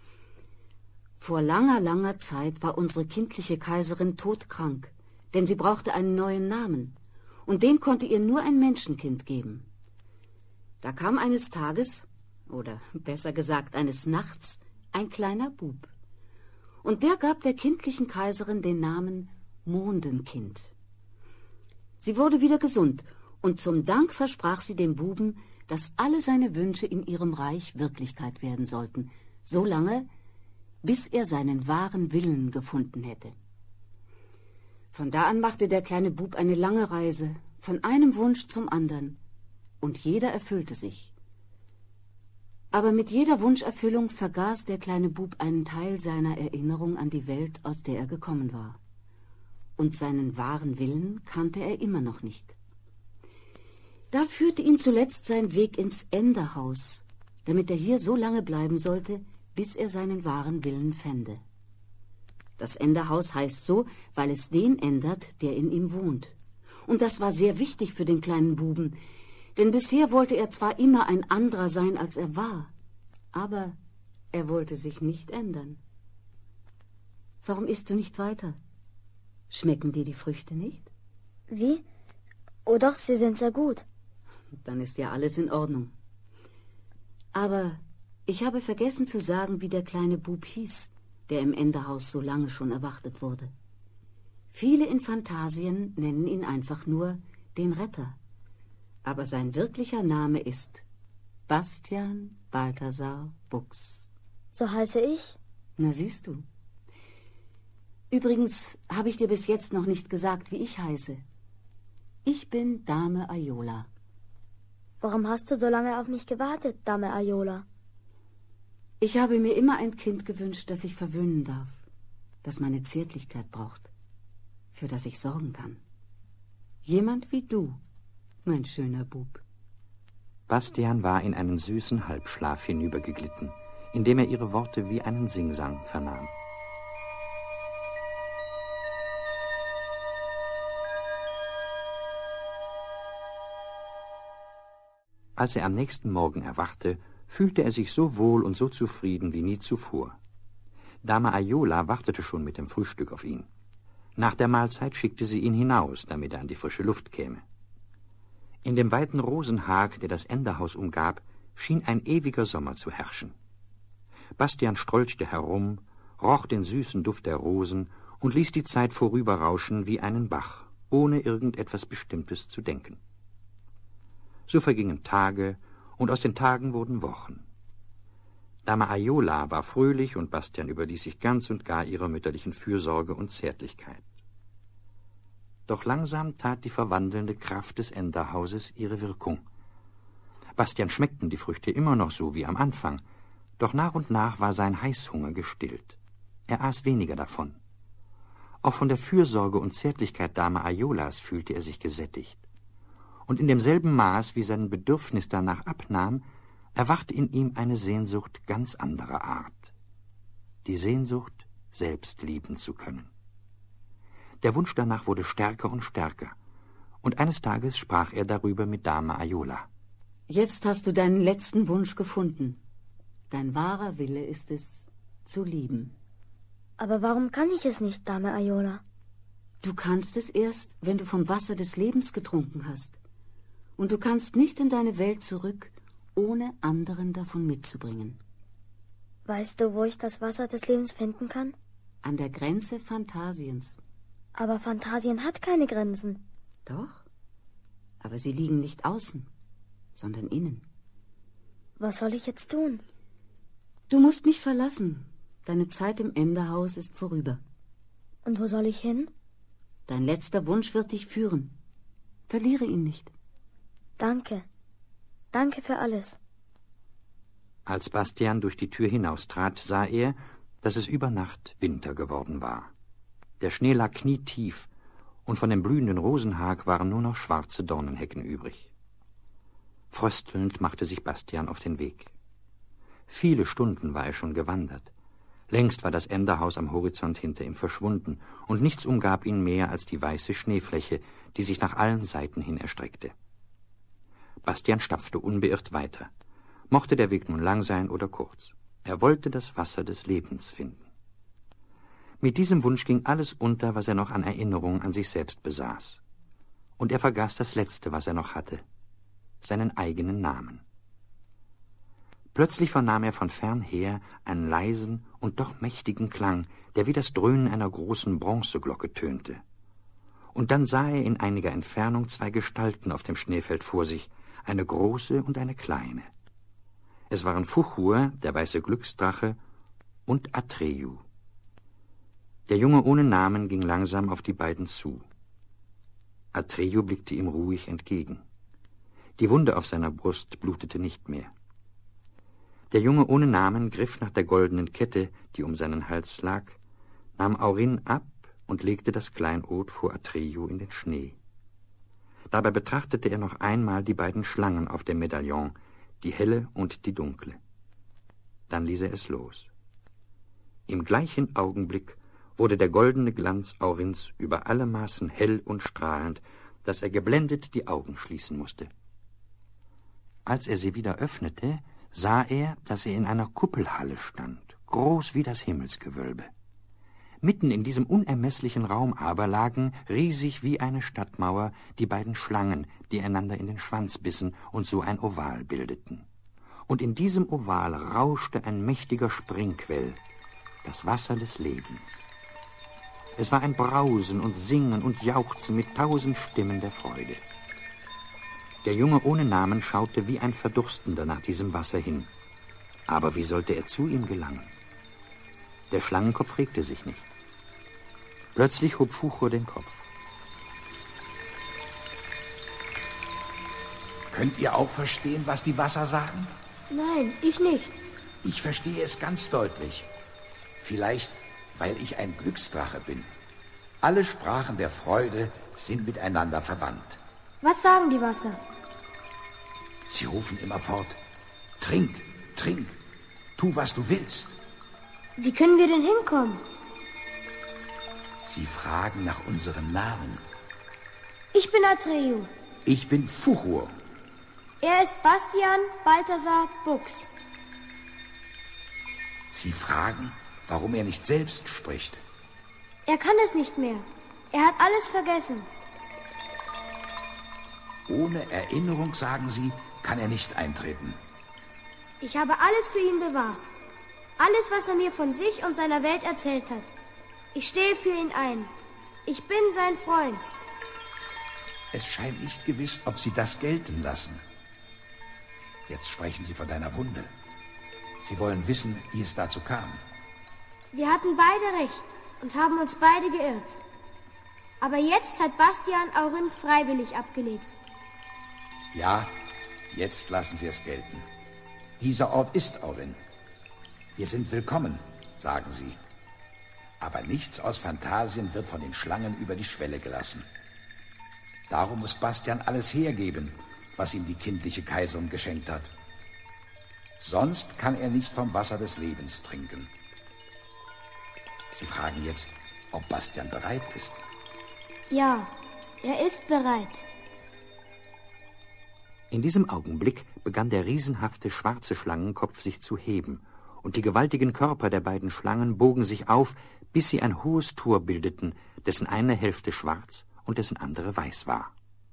Vor langer, langer Zeit war unsere kindliche Kaiserin todkrank, denn sie brauchte einen neuen Namen, und den konnte ihr nur ein Menschenkind geben. Da kam eines Tages, oder besser gesagt eines Nachts, ein kleiner Bub. Und der gab der kindlichen Kaiserin den Namen Mondenkind. Sie wurde wieder gesund, und zum Dank versprach sie dem Buben, dass alle seine Wünsche in ihrem Reich Wirklichkeit werden sollten, so lange, bis er seinen wahren Willen gefunden hätte. Von da an machte der kleine Bub eine lange Reise, von einem Wunsch zum anderen, und jeder erfüllte sich. Aber mit jeder Wunscherfüllung vergaß der kleine Bub einen Teil seiner Erinnerung an die Welt, aus der er gekommen war. Und seinen wahren Willen kannte er immer noch nicht. Da führte ihn zuletzt sein Weg ins Enderhaus, damit er hier so lange bleiben sollte, bis er seinen wahren Willen fände. Das Enderhaus heißt so, weil es den ändert, der in ihm wohnt. Und das war sehr wichtig für den kleinen Buben, denn bisher wollte er zwar immer ein anderer sein, als er war, aber er wollte sich nicht ändern. Warum isst du nicht weiter? Schmecken dir die Früchte nicht? Wie? Oh doch, sie sind sehr gut. Dann ist ja alles in Ordnung. Aber ich habe vergessen zu sagen, wie der kleine Bub hieß, der im Enderhaus so lange schon erwartet wurde. Viele in Phantasien nennen ihn einfach nur den Retter. Aber sein wirklicher Name ist Bastian Balthasar Buchs. So heiße ich? Na, siehst du. Übrigens habe ich dir bis jetzt noch nicht gesagt, wie ich heiße. Ich bin Dame Aiola. Warum hast du so lange auf mich gewartet, Dame Aiola? Ich habe mir immer ein Kind gewünscht, das ich verwöhnen darf, das meine Zärtlichkeit braucht, für das ich sorgen kann. Jemand wie du, mein schöner Bub. Bastian war in einen süßen Halbschlaf hinübergeglitten, indem er ihre Worte wie einen Singsang vernahm. Als er am nächsten Morgen erwachte, fühlte er sich so wohl und so zufrieden wie nie zuvor. Dame Aiola wartete schon mit dem Frühstück auf ihn. Nach der Mahlzeit schickte sie ihn hinaus, damit er an die frische Luft käme. In dem weiten Rosenhag, der das Enderhaus umgab, schien ein ewiger Sommer zu herrschen. Bastian strolchte herum, roch den süßen Duft der Rosen und ließ die Zeit vorüberrauschen wie einen Bach, ohne irgendetwas Bestimmtes zu denken. So vergingen Tage, und aus den Tagen wurden Wochen. Dame Aiola war fröhlich, und Bastian überließ sich ganz und gar ihrer mütterlichen Fürsorge und Zärtlichkeit. Doch langsam tat die verwandelnde Kraft des Enderhauses ihre Wirkung. Bastian schmeckten die Früchte immer noch so wie am Anfang, doch nach und nach war sein Heißhunger gestillt. Er aß weniger davon. Auch von der Fürsorge und Zärtlichkeit Dame Aiolas fühlte er sich gesättigt. Und in demselben Maß, wie sein Bedürfnis danach abnahm, erwachte in ihm eine Sehnsucht ganz anderer Art. Die Sehnsucht, selbst lieben zu können. Der Wunsch danach wurde stärker und stärker, und eines Tages sprach er darüber mit Dame Aiola. Jetzt hast du deinen letzten Wunsch gefunden. Dein wahrer Wille ist es, zu lieben. Aber warum kann ich es nicht, Dame Aiola? Du kannst es erst, wenn du vom Wasser des Lebens getrunken hast. Und du kannst nicht in deine Welt zurück, ohne anderen davon mitzubringen. Weißt du, wo ich das Wasser des Lebens finden kann? An der Grenze Phantasiens. Aber Phantasien hat keine Grenzen. Doch, aber sie liegen nicht außen, sondern innen. Was soll ich jetzt tun? Du musst mich verlassen. Deine Zeit im Enderhaus ist vorüber. Und wo soll ich hin? Dein letzter Wunsch wird dich führen. Verliere ihn nicht. Danke. Danke für alles. Als Bastian durch die Tür hinaustrat, sah er, dass es über Nacht Winter geworden war. Der Schnee lag knietief, und von dem blühenden Rosenhag waren nur noch schwarze Dornenhecken übrig. Fröstelnd machte sich Bastian auf den Weg. Viele Stunden war er schon gewandert. Längst war das Enderhaus am Horizont hinter ihm verschwunden, und nichts umgab ihn mehr als die weiße Schneefläche, die sich nach allen Seiten hin erstreckte. Bastian stapfte unbeirrt weiter. Mochte der Weg nun lang sein oder kurz. Er wollte das Wasser des Lebens finden. Mit diesem Wunsch ging alles unter, was er noch an Erinnerung an sich selbst besaß. Und er vergaß das Letzte, was er noch hatte, seinen eigenen Namen. Plötzlich vernahm er von fern her einen leisen und doch mächtigen Klang, der wie das Dröhnen einer großen Bronzeglocke tönte. Und dann sah er in einiger Entfernung zwei Gestalten auf dem Schneefeld vor sich, eine große und eine kleine. Es waren Fuchur, der weiße Glücksdrache, und Atreyu. Der Junge ohne Namen ging langsam auf die beiden zu. Atreyu blickte ihm ruhig entgegen. Die Wunde auf seiner Brust blutete nicht mehr. Der Junge ohne Namen griff nach der goldenen Kette, die um seinen Hals lag, nahm Aurin ab und legte das Kleinod vor Atreyu in den Schnee. Dabei betrachtete er noch einmal die beiden Schlangen auf dem Medaillon, die helle und die dunkle. Dann ließ er es los. Im gleichen Augenblick wurde der goldene Glanz Aurins über alle Maßen hell und strahlend, dass er geblendet die Augen schließen musste. Als er sie wieder öffnete, sah er, dass er in einer Kuppelhalle stand, groß wie das Himmelsgewölbe. Mitten in diesem unermesslichen Raum aber lagen, riesig wie eine Stadtmauer, die beiden Schlangen, die einander in den Schwanz bissen und so ein Oval bildeten. Und in diesem Oval rauschte ein mächtiger Springquell, das Wasser des Lebens. Es war ein Brausen und Singen und Jauchzen mit tausend Stimmen der Freude. Der Junge ohne Namen schaute wie ein Verdurstender nach diesem Wasser hin. Aber wie sollte er zu ihm gelangen? Der Schlangenkopf regte sich nicht. Plötzlich hob Fuchur den Kopf. Könnt ihr auch verstehen, was die Wasser sagen? Nein, ich nicht. Ich verstehe es ganz deutlich. Vielleicht, weil ich ein Glücksdrache bin. Alle Sprachen der Freude sind miteinander verwandt. Was sagen die Wasser? Sie rufen immerfort, trink, trink, tu, was du willst. Wie können wir denn hinkommen? Sie fragen nach unserem Namen. Ich bin Atreyu. Ich bin Fuchur. Er ist Bastian Balthasar Bux. Sie fragen, warum er nicht selbst spricht. Er kann es nicht mehr. Er hat alles vergessen. Ohne Erinnerung, sagen Sie, kann er nicht eintreten. Ich habe alles für ihn bewahrt. Alles, was er mir von sich und seiner Welt erzählt hat. Ich stehe für ihn ein. Ich bin sein Freund. Es scheint nicht gewiss, ob Sie das gelten lassen. Jetzt sprechen Sie von deiner Wunde. Sie wollen wissen, wie es dazu kam. Wir hatten beide recht und haben uns beide geirrt. Aber jetzt hat Bastian Aurin freiwillig abgelegt. Ja, jetzt lassen Sie es gelten. Dieser Ort ist Aurin. Wir sind willkommen, sagen Sie. Aber nichts aus Phantasien wird von den Schlangen über die Schwelle gelassen. Darum muss Bastian alles hergeben, was ihm die kindliche Kaiserin geschenkt hat. Sonst kann er nicht vom Wasser des Lebens trinken. Sie fragen jetzt, ob Bastian bereit ist. Ja, er ist bereit. In diesem Augenblick begann der riesenhafte schwarze Schlangenkopf sich zu heben, und die gewaltigen Körper der beiden Schlangen bogen sich auf, bis sie ein hohes Tor bildeten, dessen eine Hälfte schwarz und dessen andere weiß war.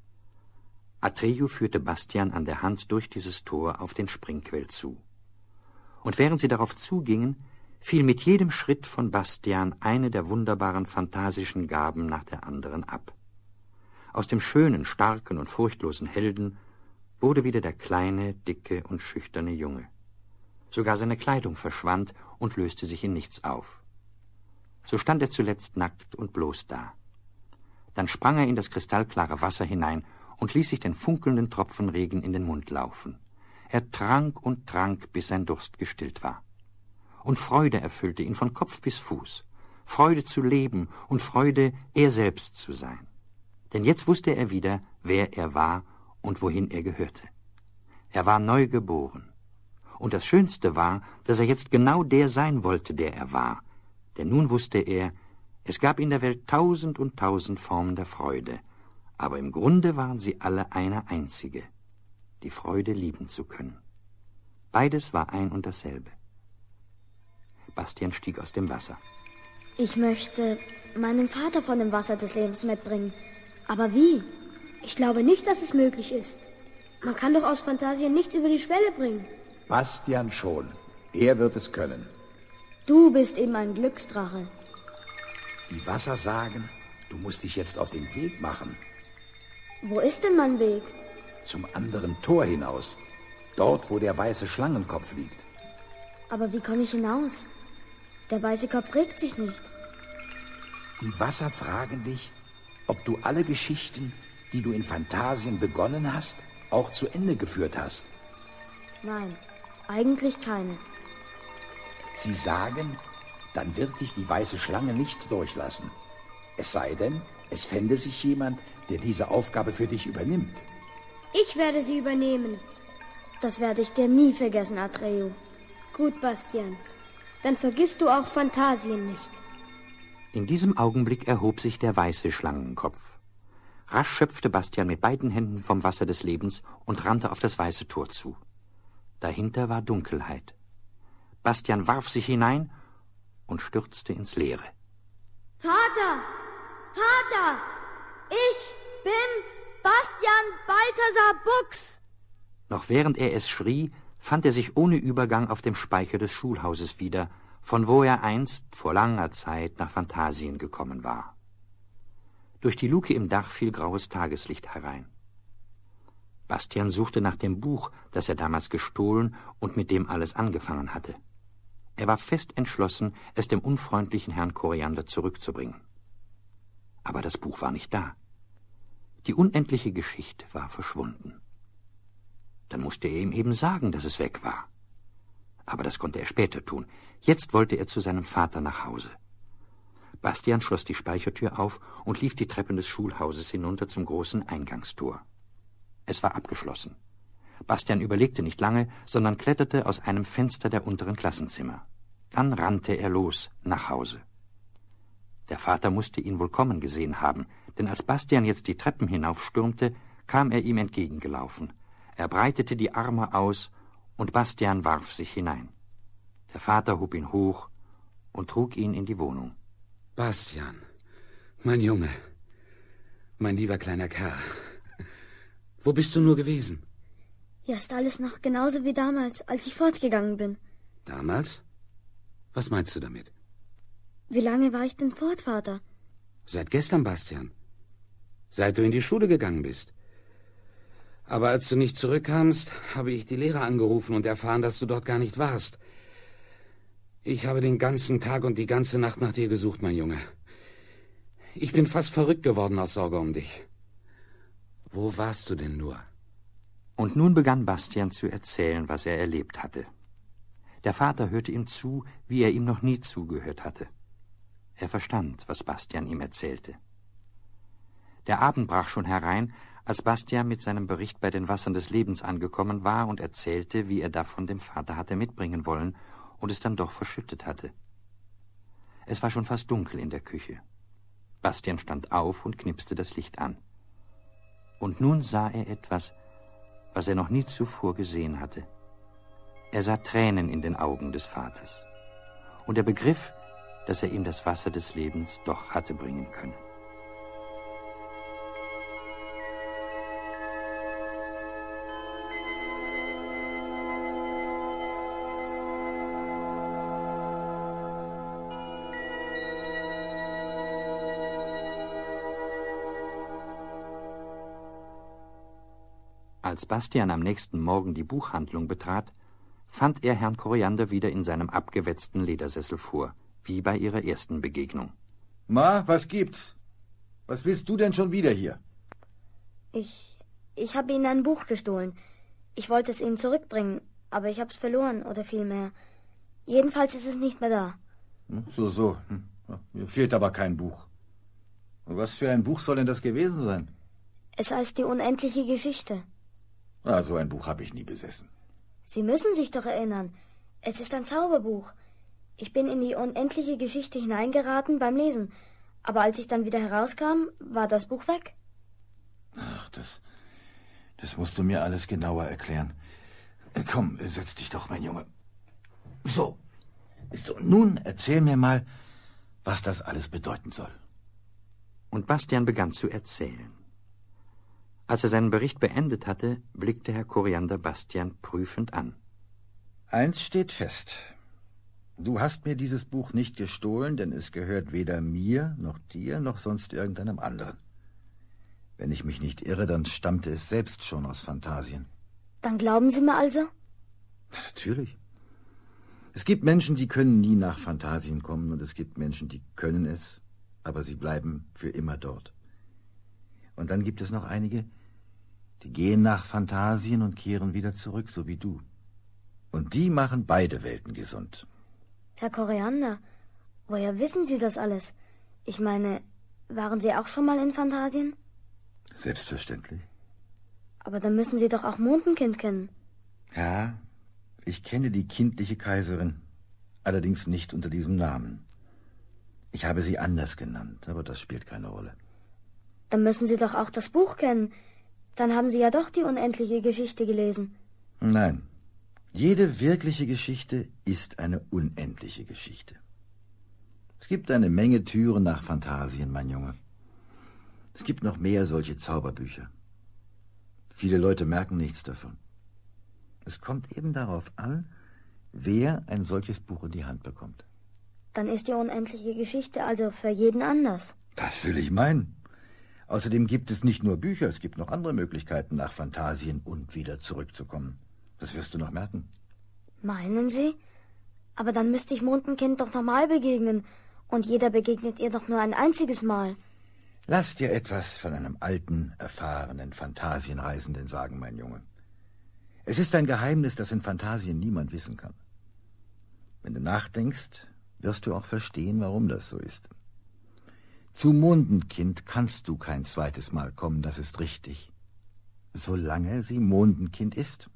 Atreyu führte Bastian an der Hand durch dieses Tor auf den Springquell zu. Und während sie darauf zugingen, fiel mit jedem Schritt von Bastian eine der wunderbaren phantasischen Gaben nach der anderen ab. Aus dem schönen, starken und furchtlosen Helden wurde wieder der kleine, dicke und schüchterne Junge. Sogar seine Kleidung verschwand und löste sich in nichts auf. So stand er zuletzt nackt und bloß da. Dann sprang er in das kristallklare Wasser hinein und ließ sich den funkelnden Tropfenregen in den Mund laufen. Er trank und trank, bis sein Durst gestillt war. Und Freude erfüllte ihn von Kopf bis Fuß. Freude zu leben und Freude, er selbst zu sein. Denn jetzt wusste er wieder, wer er war und wohin er gehörte. Er war neu geboren. Und das Schönste war, dass er jetzt genau der sein wollte, der er war. Denn nun wusste er, es gab in der Welt tausend und tausend Formen der Freude, aber im Grunde waren sie alle eine einzige, die Freude lieben zu können. Beides war ein und dasselbe. Bastian stieg aus dem Wasser. Ich möchte meinen Vater von dem Wasser des Lebens mitbringen. Aber wie? Ich glaube nicht, dass es möglich ist. Man kann doch aus Phantasien nichts über die Schwelle bringen. Bastian schon. Er wird es können. Du bist eben ein Glücksdrache. Die Wasser sagen, du musst dich jetzt auf den Weg machen. Wo ist denn mein Weg? Zum anderen Tor hinaus. Dort, wo der weiße Schlangenkopf liegt. Aber wie komme ich hinaus? Der weiße Kopf regt sich nicht. Die Wasser fragen dich, ob du alle Geschichten, die du in Phantasien begonnen hast, auch zu Ende geführt hast. Nein, eigentlich keine. Sie sagen, dann wird dich die weiße Schlange nicht durchlassen. Es sei denn, es fände sich jemand, der diese Aufgabe für dich übernimmt. Ich werde sie übernehmen. Das werde ich dir nie vergessen, Atreyu. Gut, Bastian. Dann vergisst du auch Phantasien nicht. In diesem Augenblick erhob sich der weiße Schlangenkopf. Rasch schöpfte Bastian mit beiden Händen vom Wasser des Lebens und rannte auf das weiße Tor zu. Dahinter war Dunkelheit. Bastian warf sich hinein und stürzte ins Leere. Vater! Vater! Ich bin Bastian Balthasar Buchs! Noch während er es schrie, fand er sich ohne Übergang auf dem Speicher des Schulhauses wieder, von wo er einst vor langer Zeit nach Phantasien gekommen war. Durch die Luke im Dach fiel graues Tageslicht herein. Bastian suchte nach dem Buch, das er damals gestohlen und mit dem alles angefangen hatte. Er war fest entschlossen, es dem unfreundlichen Herrn Koriander zurückzubringen. Aber das Buch war nicht da. Die unendliche Geschichte war verschwunden. Dann musste er ihm eben sagen, dass es weg war. Aber das konnte er später tun. Jetzt wollte er zu seinem Vater nach Hause. Bastian schloss die Speichertür auf und lief die Treppen des Schulhauses hinunter zum großen Eingangstor. Es war abgeschlossen. Bastian überlegte nicht lange, sondern kletterte aus einem Fenster der unteren Klassenzimmer. Dann rannte er los nach Hause. Der Vater musste ihn wohl kommen gesehen haben, denn als Bastian jetzt die Treppen hinaufstürmte, kam er ihm entgegengelaufen. Er breitete die Arme aus und Bastian warf sich hinein. Der Vater hob ihn hoch und trug ihn in die Wohnung. Bastian, mein Junge, mein lieber kleiner Kerl, wo bist du nur gewesen? Hier ist alles noch genauso wie damals, als ich fortgegangen bin. Damals? Was meinst du damit? Wie lange war ich denn fort, Vater? Seit gestern, Bastian. Seit du in die Schule gegangen bist. Aber als du nicht zurückkamst, habe ich die Lehrer angerufen und erfahren, dass du dort gar nicht warst. Ich habe den ganzen Tag und die ganze Nacht nach dir gesucht, mein Junge. Ich bin fast verrückt geworden aus Sorge um dich. Wo warst du denn nur? Und nun begann Bastian zu erzählen, was er erlebt hatte. Der Vater hörte ihm zu, wie er ihm noch nie zugehört hatte. Er verstand, was Bastian ihm erzählte. Der Abend brach schon herein, als Bastian mit seinem Bericht bei den Wassern des Lebens angekommen war und erzählte, wie er davon dem Vater hatte mitbringen wollen und es dann doch verschüttet hatte. Es war schon fast dunkel in der Küche. Bastian stand auf und knipste das Licht an. Und nun sah er etwas, was er noch nie zuvor gesehen hatte. Er sah Tränen in den Augen des Vaters. Und er begriff, dass er ihm das Wasser des Lebens doch hatte bringen können. Als Bastian am nächsten Morgen die Buchhandlung betrat, fand er Herrn Koriander wieder in seinem abgewetzten Ledersessel vor, wie bei ihrer ersten Begegnung. Ma, was gibt's? Was willst du denn schon wieder hier? Ich... ich habe Ihnen ein Buch gestohlen. Ich wollte es Ihnen zurückbringen, aber ich habe es verloren, oder vielmehr. Jedenfalls ist es nicht mehr da. So, so. Mir fehlt aber kein Buch. Was für ein Buch soll denn das gewesen sein? Es heißt die unendliche Geschichte. Ah, so ein Buch habe ich nie besessen. Sie müssen sich doch erinnern. Es ist ein Zauberbuch. Ich bin in die unendliche Geschichte hineingeraten beim Lesen. Aber als ich dann wieder herauskam, war das Buch weg. Ach, das... das musst du mir alles genauer erklären. Komm, setz dich doch, mein Junge. So. So, nun erzähl mir mal, was das alles bedeuten soll. Und Bastian begann zu erzählen. Als er seinen Bericht beendet hatte, blickte Herr Koriander Bastian prüfend an. Eins steht fest. Du hast mir dieses Buch nicht gestohlen, denn es gehört weder mir, noch dir, noch sonst irgendeinem anderen. Wenn ich mich nicht irre, dann stammte es selbst schon aus Phantasien. Dann glauben Sie mir also? Natürlich. Es gibt Menschen, die können nie nach Phantasien kommen, und es gibt Menschen, die können es, aber sie bleiben für immer dort. Und dann gibt es noch einige, die gehen nach Phantasien und kehren wieder zurück, so wie du. Und die machen beide Welten gesund. Herr Koriander, woher wissen Sie das alles? Ich meine, waren Sie auch schon mal in Phantasien? Selbstverständlich. Aber dann müssen Sie doch auch Mondenkind kennen. Ja, ich kenne die kindliche Kaiserin, allerdings nicht unter diesem Namen. Ich habe sie anders genannt, aber das spielt keine Rolle. Dann müssen Sie doch auch das Buch kennen. Dann haben Sie ja doch die unendliche Geschichte gelesen. Nein, jede wirkliche Geschichte ist eine unendliche Geschichte. Es gibt eine Menge Türen nach Phantasien, mein Junge. Es gibt noch mehr solche Zauberbücher. Viele Leute merken nichts davon. Es kommt eben darauf an, wer ein solches Buch in die Hand bekommt. Dann ist die unendliche Geschichte also für jeden anders. Das will ich meinen. Außerdem gibt es nicht nur Bücher, es gibt noch andere Möglichkeiten, nach Phantasien und wieder zurückzukommen. Das wirst du noch merken. Meinen Sie? Aber dann müsste ich Mondenkind doch nochmal begegnen. Und jeder begegnet ihr doch nur ein einziges Mal. Lass dir etwas von einem alten, erfahrenen Phantasienreisenden sagen, mein Junge. Es ist ein Geheimnis, das in Phantasien niemand wissen kann. Wenn du nachdenkst, wirst du auch verstehen, warum das so ist. Zu Mondenkind kannst du kein zweites Mal kommen, das ist richtig. Solange sie Mondenkind ist.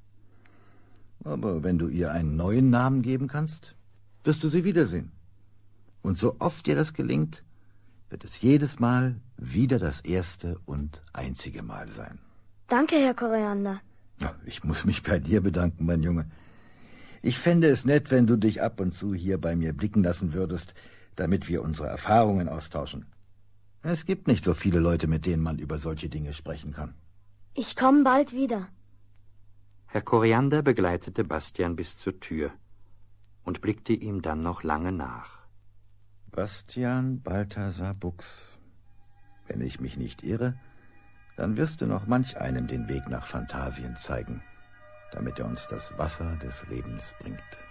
Aber wenn du ihr einen neuen Namen geben kannst, wirst du sie wiedersehen. Und so oft dir das gelingt, wird es jedes Mal wieder das erste und einzige Mal sein. Danke, Herr Koriander. Ich muss mich bei dir bedanken, mein Junge. Ich fände es nett, wenn du dich ab und zu hier bei mir blicken lassen würdest, damit wir unsere Erfahrungen austauschen. Es gibt nicht so viele Leute, mit denen man über solche Dinge sprechen kann. Ich komme bald wieder. Herr Koriander begleitete Bastian bis zur Tür und blickte ihm dann noch lange nach. Bastian Balthasar Buchs. Wenn ich mich nicht irre, dann wirst du noch manch einem den Weg nach Phantasien zeigen, damit er uns das Wasser des Lebens bringt.